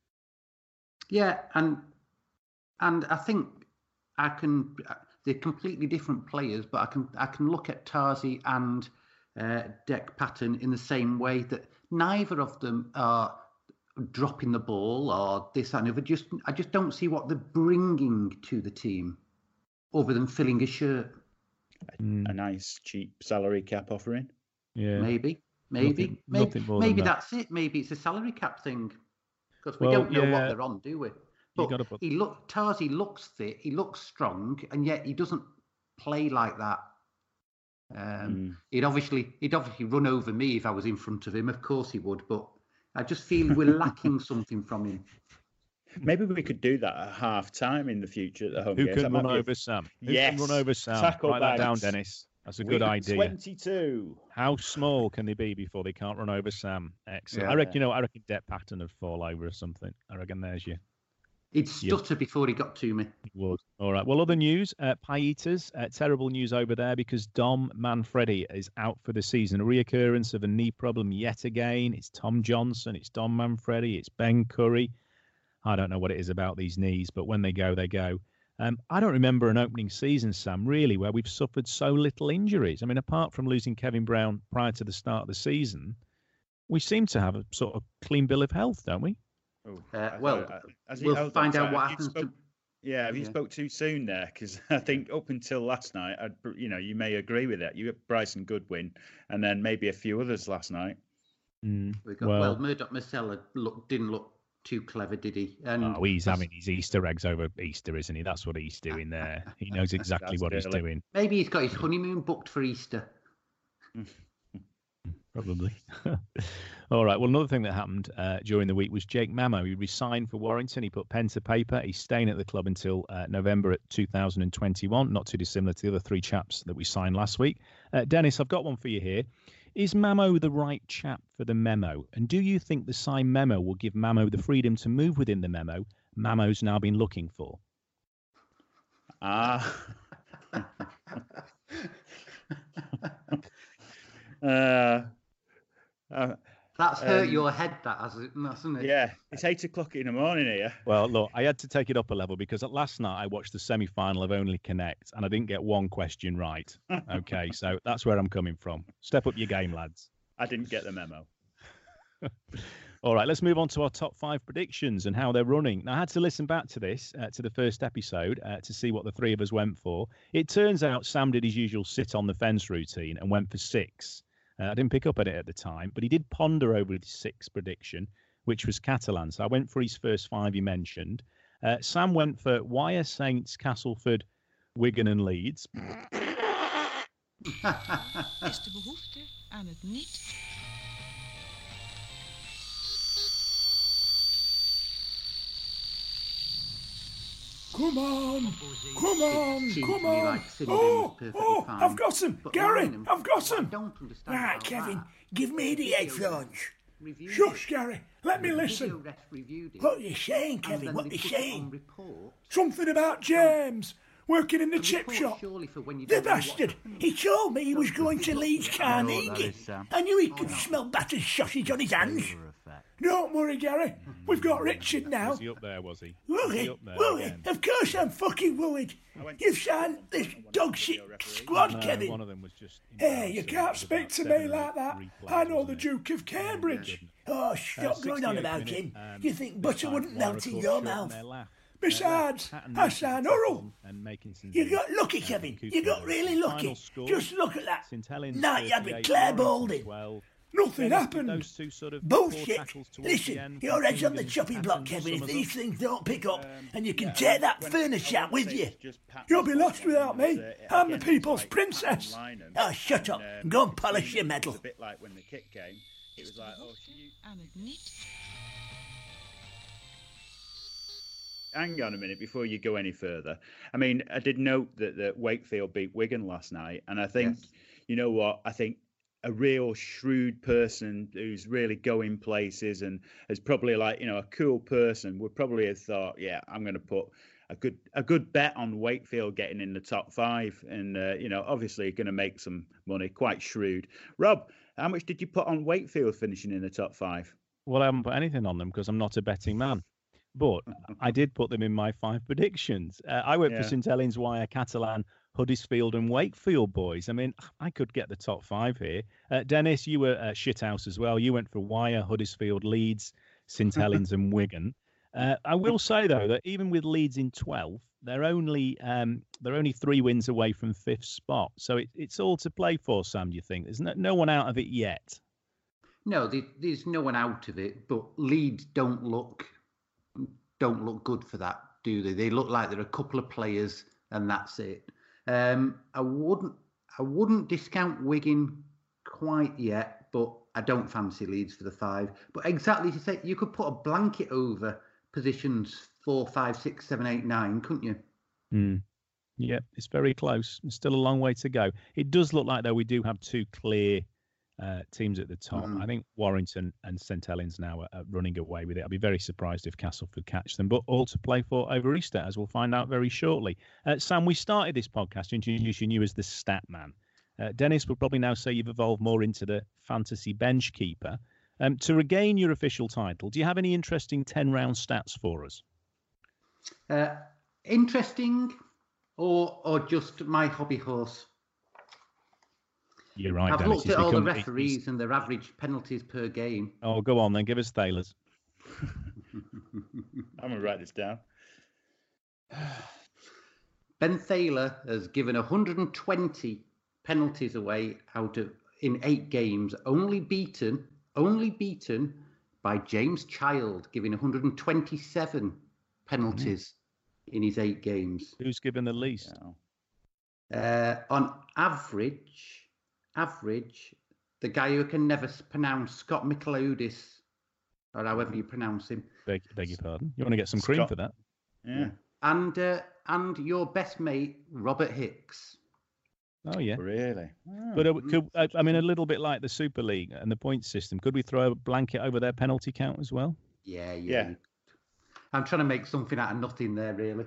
Yeah, and and I think I can. They're completely different players, but I can I can look at Tarzi and uh, deck pattern in the same way that neither of them are dropping the ball or this and other. Just, I just don't see what they're bringing to the team other than filling a shirt. Mm. A nice cheap salary cap offering. Yeah, maybe, maybe, nothing, maybe, nothing more maybe than that. that's it. Maybe it's a salary cap thing because we well, don't know yeah. what they're on, do we? But gotta put... he look Tarzi looks fit, he looks strong, and yet he doesn't play like that. Um, mm. He'd obviously he'd obviously run over me if I was in front of him. Of course he would, but I just feel we're lacking something from him. Maybe we could do that at half time in the future at the home Who games. can run over a... Sam? Who yes. can run over Sam? Tackle Write that down, Dennis. That's a Week good idea. twenty-two. How small can they be before they can't run over Sam? Excellent. Yeah. I reckon, you know, I reckon Depp Patton would fall over or something. I reckon there's you. He'd stutter yeah. before he got to me. He would. All right. Well, other news, uh, Pie Eaters, uh, terrible news over there because Dom Manfredi is out for the season. A reoccurrence of a knee problem yet again. It's Tom Johnson, it's Dom Manfredi, it's Ben Curry. I don't know what it is about these knees, but when they go, they go. Um, I don't remember an opening season, Sam, really, where we've suffered so little injuries. I mean, apart from losing Kevin Brown prior to the start of the season, we seem to have a sort of clean bill of health, don't we? Oh, uh, well, uh, we'll find out what happens. Spoke, to... Yeah, have you yeah. spoke too soon there? Because I think up until last night, I'd, you know, you may agree with that. You got Bryson Goodwin, and then maybe a few others last night. Mm, we got well, well Murdoch Marcella look didn't look too clever, did he? And oh, he's having his Easter eggs over Easter, isn't he? That's what he's doing there. He knows exactly what he's doing. Maybe he's got his honeymoon booked for Easter. Probably. All right. Well, another thing that happened uh, during the week was Jake Mamo. He resigned for Warrington. He put pen to paper. He's staying at the club until uh, November two thousand twenty-one. Not too dissimilar to the other three chaps that we signed last week. Uh, Dennis, I've got one for you here. Is Mamo the right chap for the memo? And do you think the signed memo will give Mamo the freedom to move within the memo Mamo's now been looking for? Ah. uh, uh, That's hurt um, your head, that hasn't it? Yeah, it's eight o'clock in the morning here. Well, look, I had to take it up a level because last night I watched the semi-final of Only Connect and I didn't get one question right. Okay, so that's where I'm coming from. Step up your game, lads. I didn't get the memo. All right, let's move on to our top five predictions and how they're running. Now, I had to listen back to this, uh, to the first episode, uh, to see what the three of us went for. It turns out Sam did his usual sit on the fence routine and went for six. Uh, I didn't pick up on it at the time, but he did ponder over his sixth prediction, which was Catalan. So I went for his first five he mentioned. Uh, Sam went for Wyre, Saints, Castleford, Wigan and Leeds. Is de behoefte aan het niet? Come on, come on, come on. Oh, oh, I've got him. Gary, I've got him. Right, Kevin, give me the headphones. Shush, Gary, let me listen. What are you saying, Kevin? What are you saying? Something about James working in the chip shop. The bastard. He told me he was going to Leeds Carnegie. I knew he could smell battered sausage on his hands. Don't worry, Gary. We've got Richard now. Was he up there, was he? Worried? Worried? Of course I'm fucking worried. You've signed this dog shit squad, no, Kevin. One of them was just hey, you can't speak to me like that. I know the Duke of Cambridge. Oh, stop uh, going on about minute, him. Um, you think butter wouldn't melt in your mouth? Besides, Hassan Urrell, you got lucky, Kevin. You got really lucky. Just look at that night you had with Claire Balding. Nothing happened. Those two sort of bullshit. Listen, your head's on the chopping block, Kevin, if these things don't pick up, and you can take that furnace out with you. You'll be lost without me. I'm the people's princess. Oh, shut up and go and polish your medal. A bit like when the kick came. It was like, oh, hang on a minute before you go any further. I mean, I did note that, that Wakefield beat Wigan last night, and I think, yes. you know what, I think a real shrewd person who's really going places and is probably like, you know, a cool person would probably have thought, yeah, I'm going to put a good a good bet on Wakefield getting in the top five. And, uh, you know, obviously going to make some money, quite shrewd. Rob, how much did you put on Wakefield finishing in the top five? Well, I haven't put anything on them because I'm not a betting man. But I did put them in my five predictions. Uh, I went yeah. for Saint Helens, Wyre, Catalan, Huddersfield and Wakefield boys. I mean, I could get the top five here. Uh, Dennis, you were at Shithouse as well. You went for Wyre, Huddersfield, Leeds, St Helens and Wigan. Uh, I will say, though, that even with Leeds in twelfth, they're only um, they're only three wins away from fifth spot. So it, it's all to play for, Sam, do you think? There's no, no one out of it yet. No, there, there's no one out of it, but Leeds don't look don't look good for that, do they? They look like they're a couple of players and that's it. Um, I wouldn't I wouldn't discount Wigan quite yet, but I don't fancy Leeds for the five. But exactly as you say, you could put a blanket over positions four, five, six, seven, eight, nine, couldn't you? Mm. Yeah, it's very close. There's still a long way to go. It does look like, though, we do have two clear uh, teams at the top. Mm. I think Warrington and St Helens now are, are running away with it. I'd be very surprised if Castleford catch them, but all to play for over Easter, as we'll find out very shortly. Uh, Sam, we started this podcast introducing you as the stat man. Uh, Dennis would probably now say you've evolved more into the fantasy bench keeper. Um, to regain your official title, do you have any interesting ten-round stats for us? Uh, interesting or or just my hobby horse? You're right, I've Dennis. looked He's at all the become- referees he's- and their average penalties per game. Oh, go on then. Give us Thaler's. I'm going to write this down. Ben Thaler has given one hundred twenty penalties away out of in eight games, only beaten, only beaten by James Child, giving one hundred twenty-seven penalties mm. in his eight games. Who's given the least? Uh, on average, average, the guy who can never pronounce, Scott Michaelodis, or however you pronounce him. Beg, beg your pardon. You want to get some cream Scott. for that? Yeah. And uh, and your best mate, Robert Hicks. Oh, yeah. Really? Oh, but uh, could, uh, I mean, a little bit like the Super League and the point system, could we throw a blanket over their penalty count as well? Yeah, yeah. yeah. I'm trying to make something out of nothing there, really.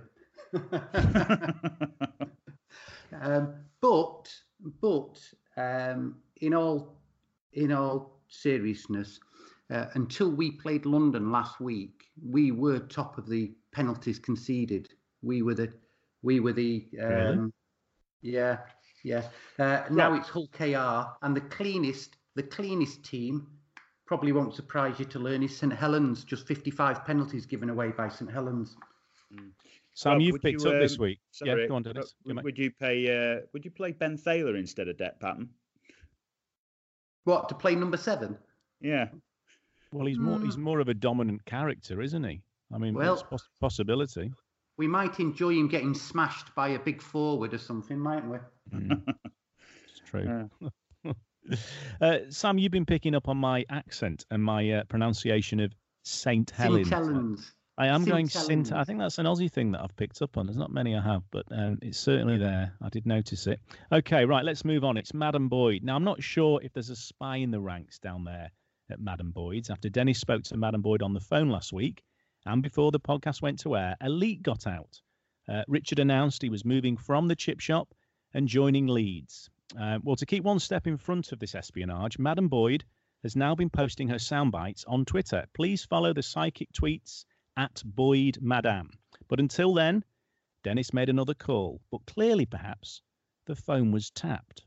um, but but um, in all in all seriousness, uh, until we played London last week, we were top of the penalties conceded. We were the we were the um, really? yeah. Yeah. Uh, now it's Hull K R, and the cleanest, the cleanest team probably won't surprise you to learn is St Helens. Just fifty-five penalties given away by St Helens. Mm. Sam, Rob, you've picked you, up um, this week. Sorry, yeah, go on, Dennis. Rob, would you pay? Uh, would you play Ben Thaler instead of Det Patton? What, to play number seven? Yeah. Well, he's more. Mm. He's more of a dominant character, isn't he? I mean, well, it's poss- possibility. We might enjoy him getting smashed by a big forward or something, mightn't we? Mm. It's true. Yeah. uh, Sam, you've been picking up on my accent and my uh, pronunciation of Saint Helens. Saint Helens. I am Saint going Helens. Saint. I think that's an Aussie thing that I've picked up on. There's not many I have, but um, it's certainly there. I did notice it. Okay, right, let's move on. It's Madam Boyd. Now, I'm not sure if there's a spy in the ranks down there at Madam Boyd's. After Dennis spoke to Madam Boyd on the phone last week, and before the podcast went to air, a leak got out. Uh, Richard announced he was moving from the chip shop and joining Leeds. Uh, well, to keep one step in front of this espionage, Madam Boyd has now been posting her sound bites on Twitter. Please follow the psychic tweets at Boyd Madame. But until then, Dennis made another call, but clearly, perhaps, the phone was tapped.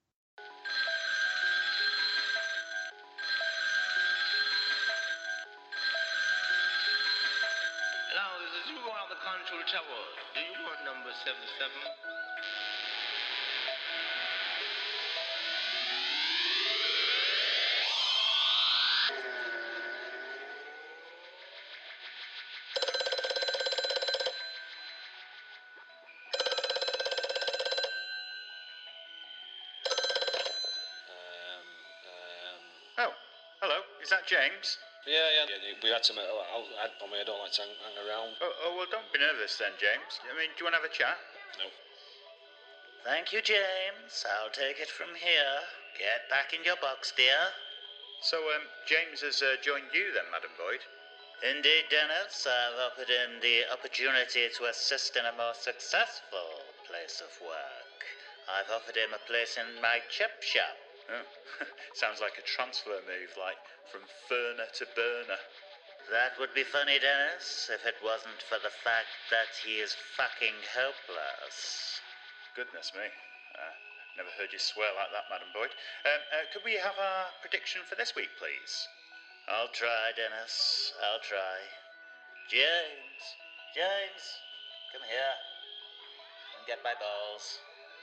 Is that James? Yeah, yeah. yeah we had some. I'll, I, I mean, I don't like to hang, hang around. Oh, oh, well, don't be nervous then, James. I mean, do you want to have a chat? No. Thank you, James. I'll take it from here. Get back in your box, dear. So, um, James has uh, joined you then, Madam Boyd? Indeed, Dennis. I've offered him the opportunity to assist in a more successful place of work. I've offered him a place in my chip shop. Oh. Sounds like a transfer move, like from Ferner to Burner. That would be funny, Dennis, if it wasn't for the fact that he is fucking hopeless. goodness me. Uh, never heard you swear like that, Madam Boyd. Um, uh, could we have our prediction for this week, please? I'll try, Dennis. I'll try. James. James. Come here. And get my balls.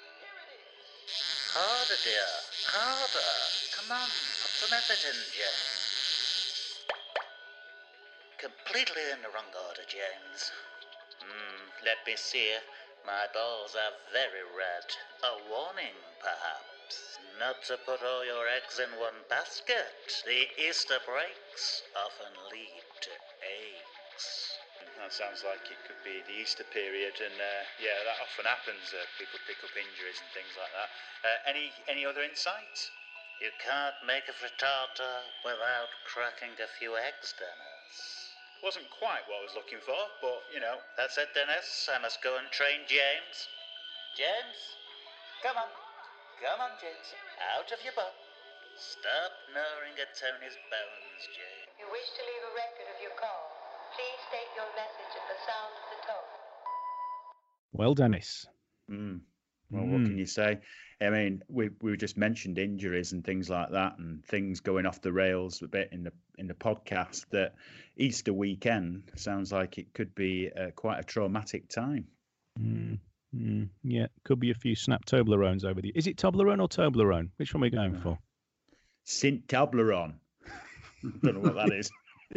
Harder, dear. Harder. Come on. Put some effort in, James. Completely in the wrong order, James. Hmm, let me see. My balls are very red. A warning, perhaps. Not to put all your eggs in one basket. The Easter breaks often lead to eggs. That sounds like it could be the Easter period, and uh, yeah, that often happens. Uh, people pick up injuries and things like that. Uh, any any other insights? You can't make a frittata without cracking a few eggs, Dennis. Wasn't quite what I was looking for, but, you know. That's it, Dennis. I must go and train James. James? Come on. Come on, James. Out of your butt. Stop gnawing at Tony's bones, James. If you wish to leave a record of your call, please state your message at the sound of the tone. Well, Dennis. Mm. Well, Mm. what can you say? I mean, we we just mentioned injuries and things like that, and things going off the rails a bit in the in the podcast. That Easter weekend sounds like it could be uh, quite a traumatic time. Mm. Mm. Yeah, could be a few snap Toblerones over the. Is it Toblerone or Toblerone? Which one are we going for? Saint Toblerone. Don't know what that is.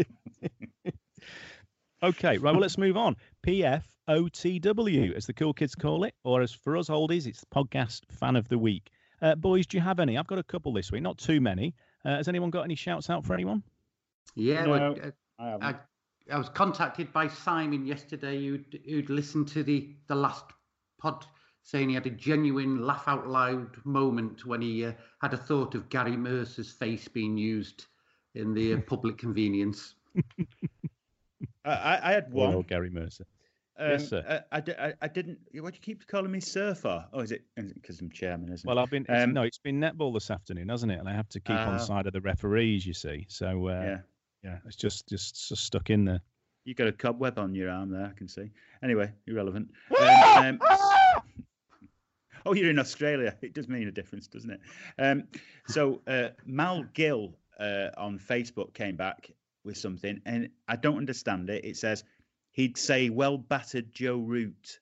Okay, right. Well, let's move on. P F O T W, as the cool kids call it, or as for us oldies, it's podcast fan of the week. Uh, boys, do you have any? I've got a couple this week, not too many. Uh, has anyone got any shouts out for anyone? Yeah, No, well, I uh, haven't. I, I was contacted by Simon yesterday, who'd, who'd listened to the, the last pod, saying he had a genuine laugh out loud moment when he uh, had a thought of Gary Mercer's face being used in the uh, public convenience. I, I had Poor one. old Gary Mercer. Um, Yes, sir. I, I, di- I, I didn't. What do you keep calling me, sir? For? Oh, is it because I'm chairman? Isn't Well, it? I've been it's- Um, no, it's been netball this afternoon, hasn't it? And I have to keep on Ah. the side of the referees, you see. So uh, Yeah. yeah, it's just, just just stuck in there. You got a cobweb on your arm there, I can see. Anyway, irrelevant. Um, um, oh, you're in Australia. It does mean a difference, doesn't it? Um, so uh, Mal Gill uh, on Facebook came back with something, and I don't understand it. It says he'd say well battered Joe Root.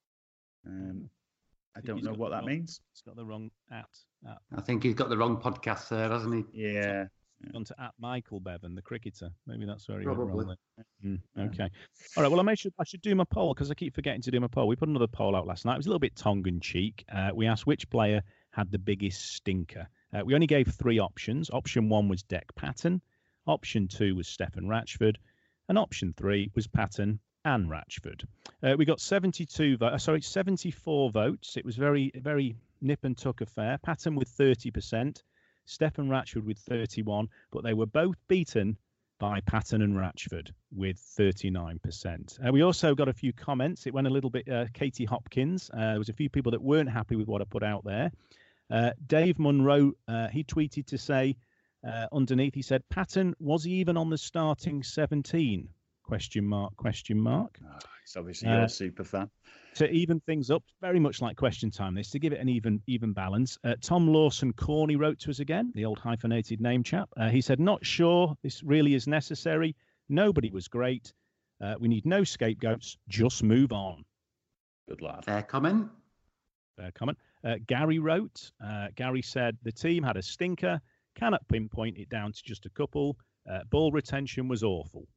Um, I don't He's know got what the that wrong- means. He's got the wrong at. at I think he's got the wrong podcast there, hasn't he? Yeah. gone to at Michael Bevan, the cricketer. Maybe that's where he Probably. went wrong. Then. Mm, okay. All right. Well, I may should I should do my poll because I keep forgetting to do my poll. We put another poll out last night. It was a little bit tongue in cheek. Uh, we asked which player had the biggest stinker. Uh, we only gave three options. Option one was Deck Patton. Option two was Stefan Ratchford, and option three was Patton and Ratchford. Uh, we got seventy-two votes. Sorry, seventy-four votes. It was very, very nip and tuck affair. Patton with thirty percent, Stefan Ratchford with thirty-one, but they were both beaten by Patton and Ratchford with thirty-nine percent. Uh, we also got a few comments. It went a little bit. Uh, Katie Hopkins. Uh, there was a few people that weren't happy with what I put out there. Uh, Dave Munro. Uh, he tweeted to say. Uh, underneath, he said, Patton, was he even on the starting seventeen? Question mark, question mark. Oh, it's obviously you're Uh, a super fan. To even things up, very much like question time this, to give it an even even balance. Uh, Tom Lawson Corney wrote to us again, the old hyphenated name chap. Uh, he said, not sure this really is necessary. Nobody was great. Uh, we need no scapegoats. Just move on. Good lad. Fair comment. Fair comment. Uh, Gary wrote, uh, Gary said, the team had a stinker. Cannot pinpoint it down to just a couple. Uh, ball retention was awful.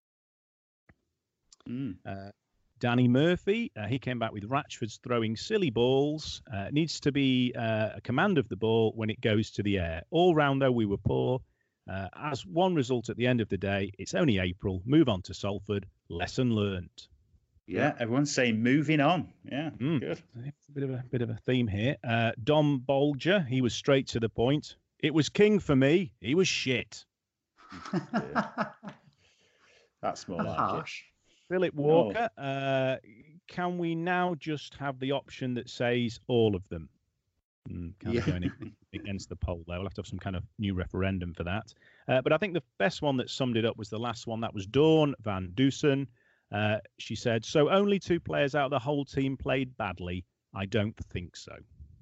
Mm. Uh, Danny Murphy, uh, he came back with Ratchford's throwing silly balls. Uh, needs to be uh, a command of the ball when it goes to the air. All round, though, we were poor. Uh, as one result at the end of the day, it's only April. Move on to Salford. Lesson learned. Yeah, everyone's saying moving on. Yeah, Mm. good. It's a bit of a bit of a theme here. Uh, Dom Bolger, he was straight to the point. It was king for me. He was shit. That's more like it. Harsh. Philip Walker, uh, can we now just have the option that says all of them? Mm, kind of Yeah. going against the poll there. We'll have to have some kind of new referendum for that. Uh, but I think the best one that summed it up was the last one. That was Dawn Van Dusen. Uh, she said, so only two players out of the whole team played badly. I don't think so.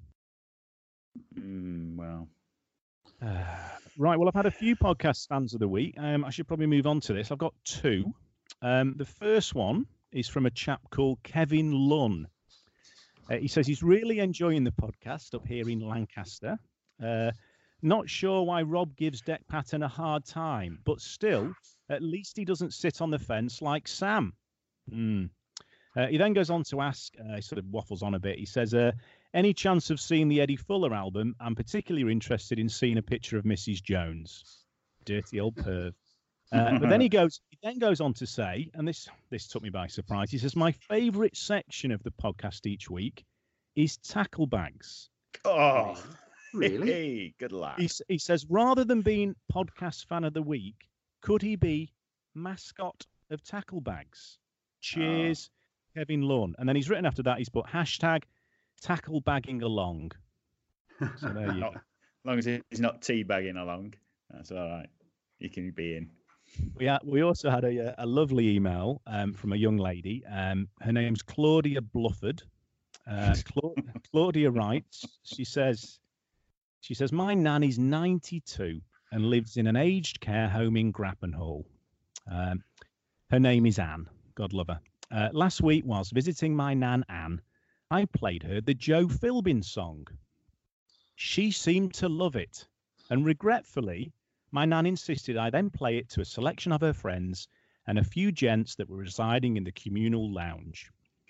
Mm, well. Uh, right, well, I've had a few podcast fans of the week. Um, I should probably move on to this. I've got two. Um, the first one is from a chap called Kevin Lunn. Uh, he says he's really enjoying the podcast up here in Lancaster. Uh, not sure why Rob gives Deck Patton a hard time, but still, at least he doesn't sit on the fence like Sam. Mm. Uh, he then goes on to ask, uh, he sort of waffles on a bit. He says, uh, any chance of seeing the Eddie Fuller album? I'm particularly interested in seeing a picture of Missus Jones. Dirty old perv. Uh, but then he goes, he then goes on to say, and this this took me by surprise. He says, my favourite section of the podcast each week is tackle bags. Oh, really? Hey, good luck. He, he says, rather than being podcast fan of the week, could he be mascot of tackle bags? Cheers, oh. Kevin Lunn. And then he's written after that, he's put hashtag tackle bagging along. So there you not, go. As long as he's not teabagging along, that's all right. You can be in. We ha- we also had a, a lovely email um, from a young lady. Um, her name's Claudia Blufford. Uh, Cla- Claudia writes. She says, she says, my nan is ninety-two and lives in an aged care home in Grappenhall. Um, her name is Anne. God love her. Uh, last week, whilst visiting my nan Anne, I played her the Joe Philbin song. She seemed to love it, and regretfully, my nan insisted I then play it to a selection of her friends and a few gents that were residing in the communal lounge.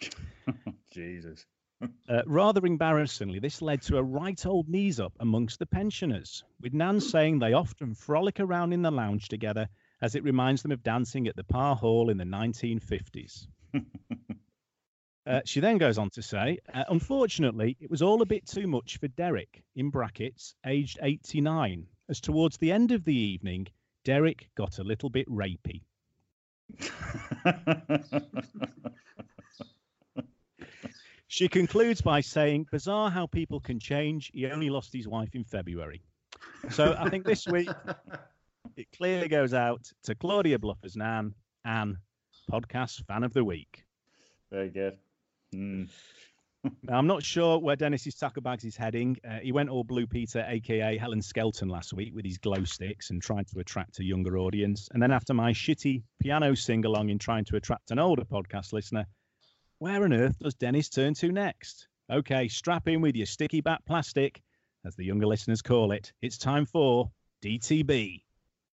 Jesus. Uh, rather embarrassingly, this led to a right old knees up amongst the pensioners, with Nan saying they often frolic around in the lounge together as it reminds them of dancing at the Parr Hall in the nineteen fifties. Uh, she then goes on to say, uh, unfortunately, it was all a bit too much for Derek, in brackets, aged eighty-nine, as towards the end of the evening, Derek got a little bit rapey. She concludes by saying, bizarre how people can change. He only lost his wife in February. So I think this week, it clearly goes out to Claudia Bluffers Nan, Anne, podcast fan of the week. Very good. Mm. Now, I'm not sure where Dennis's tackle bags is heading. Uh, he went all Blue Peter, a k a. Helen Skelton, last week with his glow sticks and tried to attract a younger audience. And then after my shitty piano sing-along in trying to attract an older podcast listener, where on earth does Dennis turn to next? Okay, strap in with your sticky back plastic, as the younger listeners call it. It's time for D T B.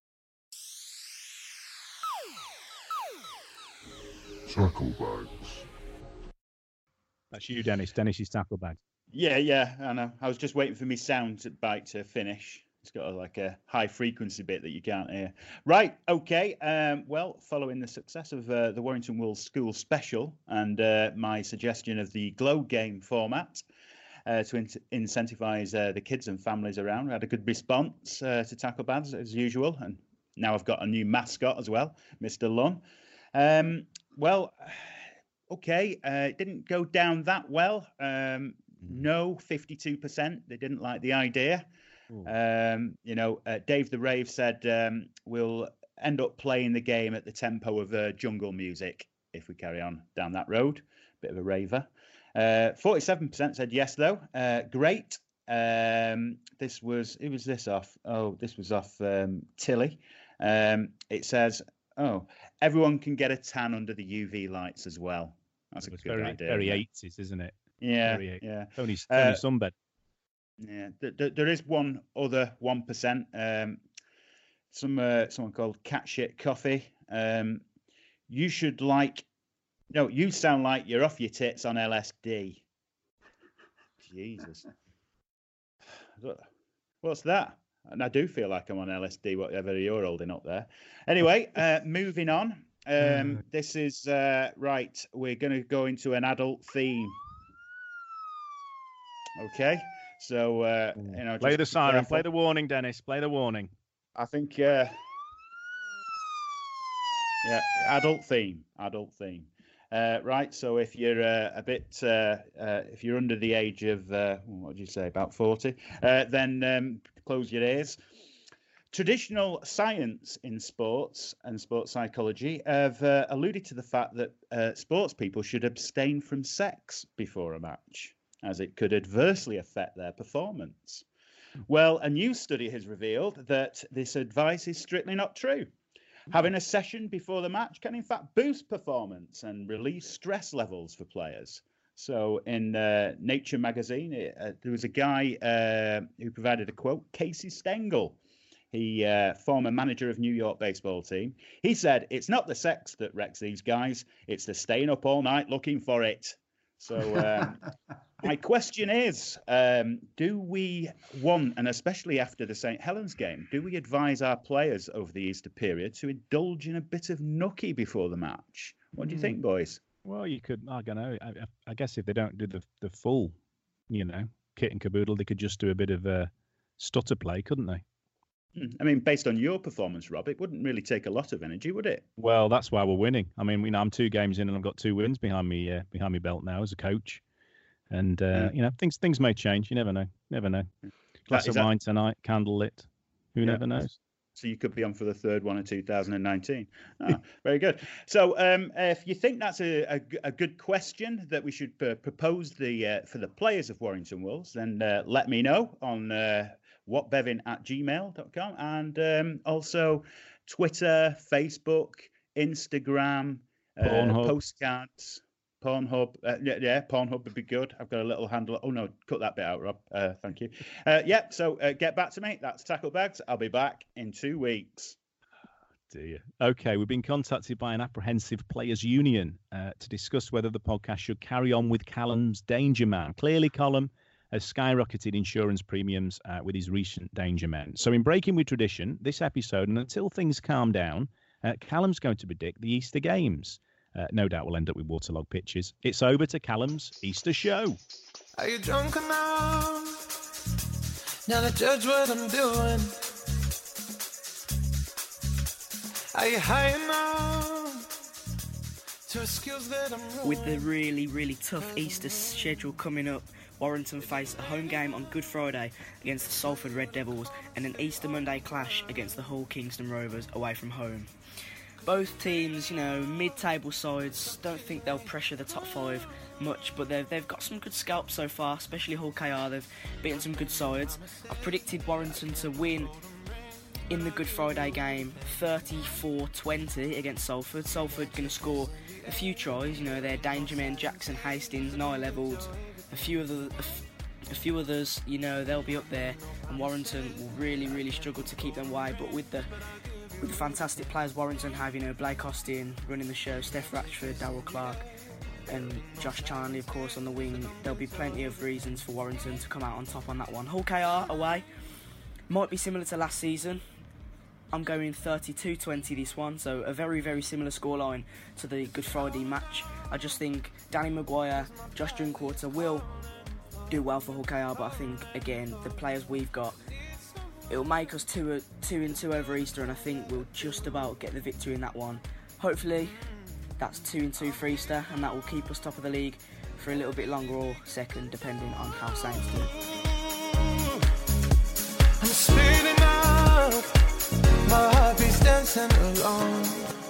Tackle bags. That's you, Dennis. Dennis's tackle bag. Yeah, yeah, I know. I was just waiting for my sound bite to finish. It's got a, like a high frequency bit that you can't hear. Right, okay. Um, well, following the success of uh, the Warrington Wolves School Special and uh, my suggestion of the Glow Game format uh, to in- incentivise uh, the kids and families around, we had a good response uh, to tackle bags as usual. And now I've got a new mascot as well, Mister Lunn. Um, well... Okay, uh, it didn't go down that well. Um, no, fifty-two percent. They didn't like the idea. Um, you know, uh, Dave the Rave said um, we'll end up playing the game at the tempo of uh, jungle music if we carry on down that road. Bit of a raver. Uh, forty-seven percent said yes, though. Uh, great. Um, this was, who was this off? Oh, this was off um, Tilly. Um, it says, oh, everyone can get a tan under the U V lights as well. That's a good very, idea. Very eighties, isn't it? Yeah, very, yeah. Tony, Tony uh, Sunbed. Yeah, th- th- there is one other one percent. Um, some uh, someone called Cat Shit Coffee. Um, you should like. No, you sound like you're off your tits on L S D. Jesus. What's that? And I do feel like I'm on L S D, whatever you're holding up there. Anyway, uh, moving on. Um, this is uh, right. We're going to go into an adult theme. Okay, so uh, you know, play just the siren, careful. play the warning, Dennis. Play the warning. I think, uh, yeah, adult theme, adult theme. Uh, right. So if you're uh, a bit, uh, uh, if you're under the age of, uh, what did you say, about forty, uh, then um, close your ears. Traditional science in sports and sports psychology have uh, alluded to the fact that uh, sports people should abstain from sex before a match. as it could adversely affect their performance. Well, a new study has revealed that this advice is strictly not true. Having a session before the match can, in fact, boost performance and release stress levels for players. So in uh, Nature magazine, it, uh, there was a guy uh, who provided a quote, Casey Stengel. He, uh, former manager of New York baseball team. He said, "It's not the sex that wrecks these guys. It's the staying up all night looking for it." So um, my question is, um, do we want, and especially after the Saint Helens game, do we advise our players over the Easter period to indulge in a bit of nookie before the match? What do you think, boys? Well, you could, I don't know, I, I guess if they don't do the, the full, you know, kit and caboodle, they could just do a bit of uh, stutter play, couldn't they? I mean, based on your performance, Rob, it wouldn't really take a lot of energy, would it? Well, that's why we're winning. I mean, you know, I'm two games in and I've got two wins behind me uh, behind my belt now as a coach. And, uh, yeah. you know, things things may change. You never know. Never know. Glass of that... wine tonight, candle lit. Who yeah. never knows? So you could be on for the third one in two thousand nineteen. Oh, very good. So um, if you think that's a, a, a good question that we should uh, propose the uh, for the players of Warrington Wolves, then uh, let me know on uh, whatbevin at gmail dot com and um, also Twitter, Facebook, Instagram, uh, postcards. Pornhub, uh, yeah, yeah, Pornhub would be good. I've got a little handle. Oh no, cut that bit out, Rob. Uh, thank you. Uh, yeah, so uh, get back to me. That's Tackle Bags. I'll be back in two weeks. Dear. Okay, we've been contacted by an apprehensive players' union uh, to discuss whether the podcast should carry on with Callum's Danger Man. Clearly, Callum has skyrocketed insurance premiums uh, with his recent Danger Men. So, in breaking with tradition, this episode, and until things calm down, uh, Callum's going to predict the Easter Games. Uh, no doubt we'll end up with waterlogged pitches. It's over to Callum's Easter show. Are you drunk enough now to judge what I'm doing? Are you high enough to excuse that I'm ruined? With the really, really tough Easter schedule coming up, Warrington face a home game on Good Friday against the Salford Red Devils and an Easter Monday clash against the Hull Kingston Rovers away from home. Both teams, you know, mid-table sides, don't think they'll pressure the top five much, but they've, they've got some good scalps so far, especially Hull K R. They've beaten some good sides. I've predicted Warrington to win in the Good Friday game thirty-four twenty against Salford. Salford going to score a few tries, you know, their danger men, Jackson Hastings, Nye Levels, a few of the... A f- A few others, you know, they'll be up there, and Warrington will really, really struggle to keep them away. But with the with the fantastic players Warrington have, you know, Blake Austin running the show, Steph Ratchford, Darryl Clark, and Josh Charnley, of course, on the wing, there'll be plenty of reasons for Warrington to come out on top on that one. Hull K R away might be similar to last season. I'm going thirty-two twenty this one, so a very, very similar scoreline to the Good Friday match. I just think Danny Maguire, Josh Drinkwater will do well for Hull K R, but I think, again, the players we've got, it'll make us two, uh, two and two over Easter, and I think we'll just about get the victory in that one. Hopefully, that's two and two for Easter, and that will keep us top of the league for a little bit longer or second, depending on how Saints do. I'm speeding up, my heart beats dancing along.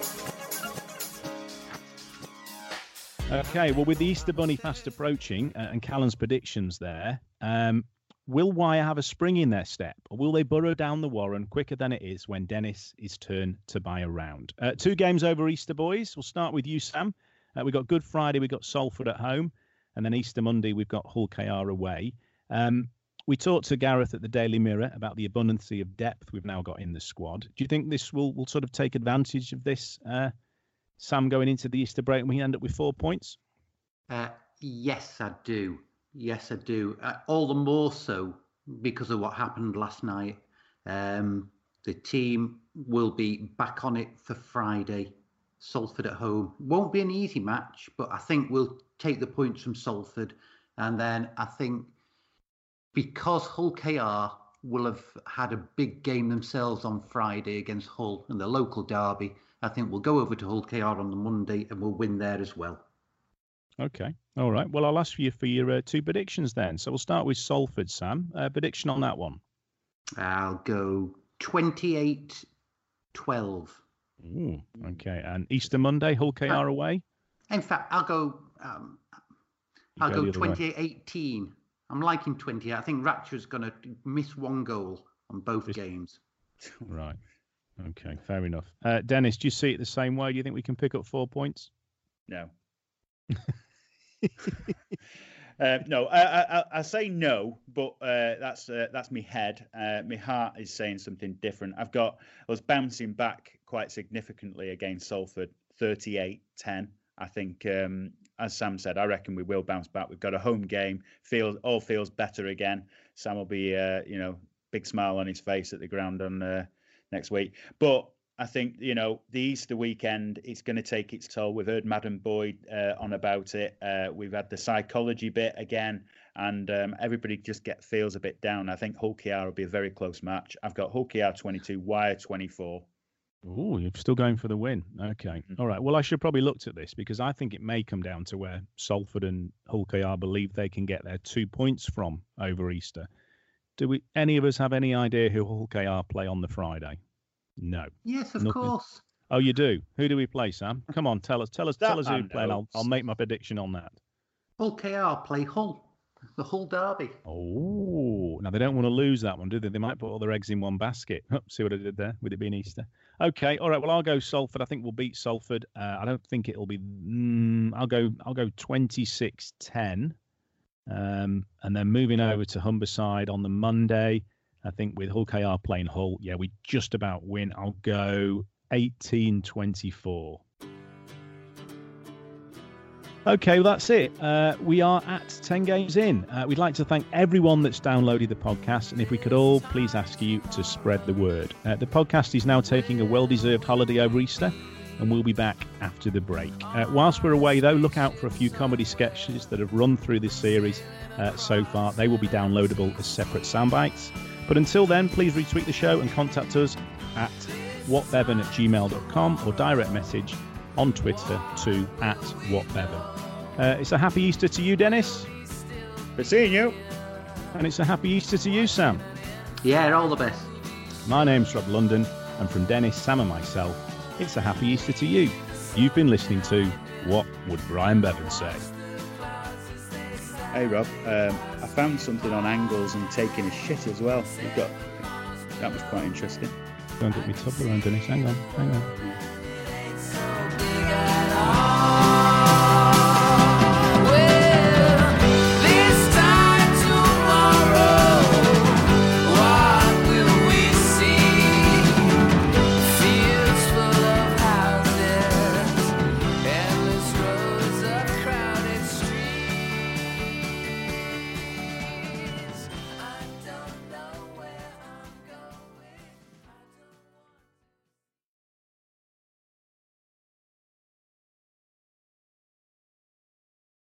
Okay, well, with the Easter Bunny fast approaching uh, and Callum's predictions there, um, will Wyre have a spring in their step, or will they burrow down the Warren quicker than it is when Dennis is turned to buy a round? Uh, two games over Easter, boys. We'll start with you, Sam. Uh, we've got Good Friday, we've got Salford at home, and then Easter Monday, we've got Hull K R away. Um, we talked to Gareth at the Daily Mirror about the abundance of depth we've now got in the squad. Do you think this will, will sort of take advantage of this, uh, Sam, going into the Easter break, and we end up with four points? Uh, yes, I do. Yes, I do. Uh, all the more so because of what happened last night. Um, the team will be back on it for Friday. Salford at home. Won't be an easy match, but I think we'll take the points from Salford. And then I think because Hull K R will have had a big game themselves on Friday against Hull in the local derby, I think we'll go over to Hull K R on the Monday and we'll win there as well. Okay. All right. Well, I'll ask you for your uh, two predictions then. So we'll start with Salford, Sam. Uh, prediction on that one? I'll go twenty-eight twelve. Ooh, okay. And Easter Monday, Hull K R away? In fact, I'll go... Um, I'll go twenty-eight eighteen. I'm liking twenty. I think Ratchford's going to miss one goal on both Just... games. Right. Okay, fair enough. Uh, Dennis, do you see it the same way? Do you think we can pick up four points? No. uh, no, I, I, I say no, but uh, that's uh, that's my head. Uh, my heart is saying something different. I've got us bouncing back quite significantly against Salford, thirty-eight ten. I think, um, as Sam said, I reckon we will bounce back. We've got a home game. Feels all feels better again. Sam will be, uh, you know, big smile on his face at the ground on uh, next week. But I think, you know, the Easter weekend, it's going to take its toll. We've heard Madam Boyd uh, on about it. Uh, we've had the psychology bit again, and um, everybody just get feels a bit down. I think Hull K R will be a very close match. I've got Hull K R twenty-two, Wire twenty-four. Oh, you're still going for the win. Okay. All right. Well, I should probably looked at this because I think it may come down to where Salford and Hull K R believe they can get their two points from over Easter. Do we? Any of us have any idea who Hull K R play on the Friday? No. Yes, of Nothing. course. Oh, you do. Who do we play, Sam? Come on, tell us. Tell us. That tell us who I we play, and I'll, I'll make my prediction on that. Hull K R play Hull. The Hull derby. Oh, now they don't want to lose that one, do they? They might put all their eggs in one basket. Oh, see what I did there with it being Easter. Okay, all right. Well, I'll go Salford. I think we'll beat Salford. Uh, I don't think it'll be. Mm, I'll go. I'll go twenty-six ten. Um, and then moving over to Humberside on the Monday, I think with Hull K R playing Hull, yeah, we just about win. I'll go eighteen twenty-four. Okay, well, that's it. Uh, we are at ten games in. Uh, we'd like to thank everyone that's downloaded the podcast, and if we could all please ask you to spread the word. Uh, the podcast is now taking a well-deserved holiday over Easter, and we'll be back after the break. Uh, whilst we're away, though, look out for a few comedy sketches that have run through this series uh, so far. They will be downloadable as separate soundbites. But until then, please retweet the show and contact us at whatbevan at gmail dot com or direct message on Twitter to at whatbevan. Uh, it's a happy Easter to you, Dennis. Good seeing you. And it's a happy Easter to you, Sam. Yeah, all the best. My name's Rob London, and from Dennis, Sam and myself, it's a happy Easter to you. You've been listening to What Would Brian Bevan Say? Hey, Rob. Um, I found something on angles and taking a shit as well. You've got that was quite interesting. Go and get me tub around, Dennis. Hang on, hang on.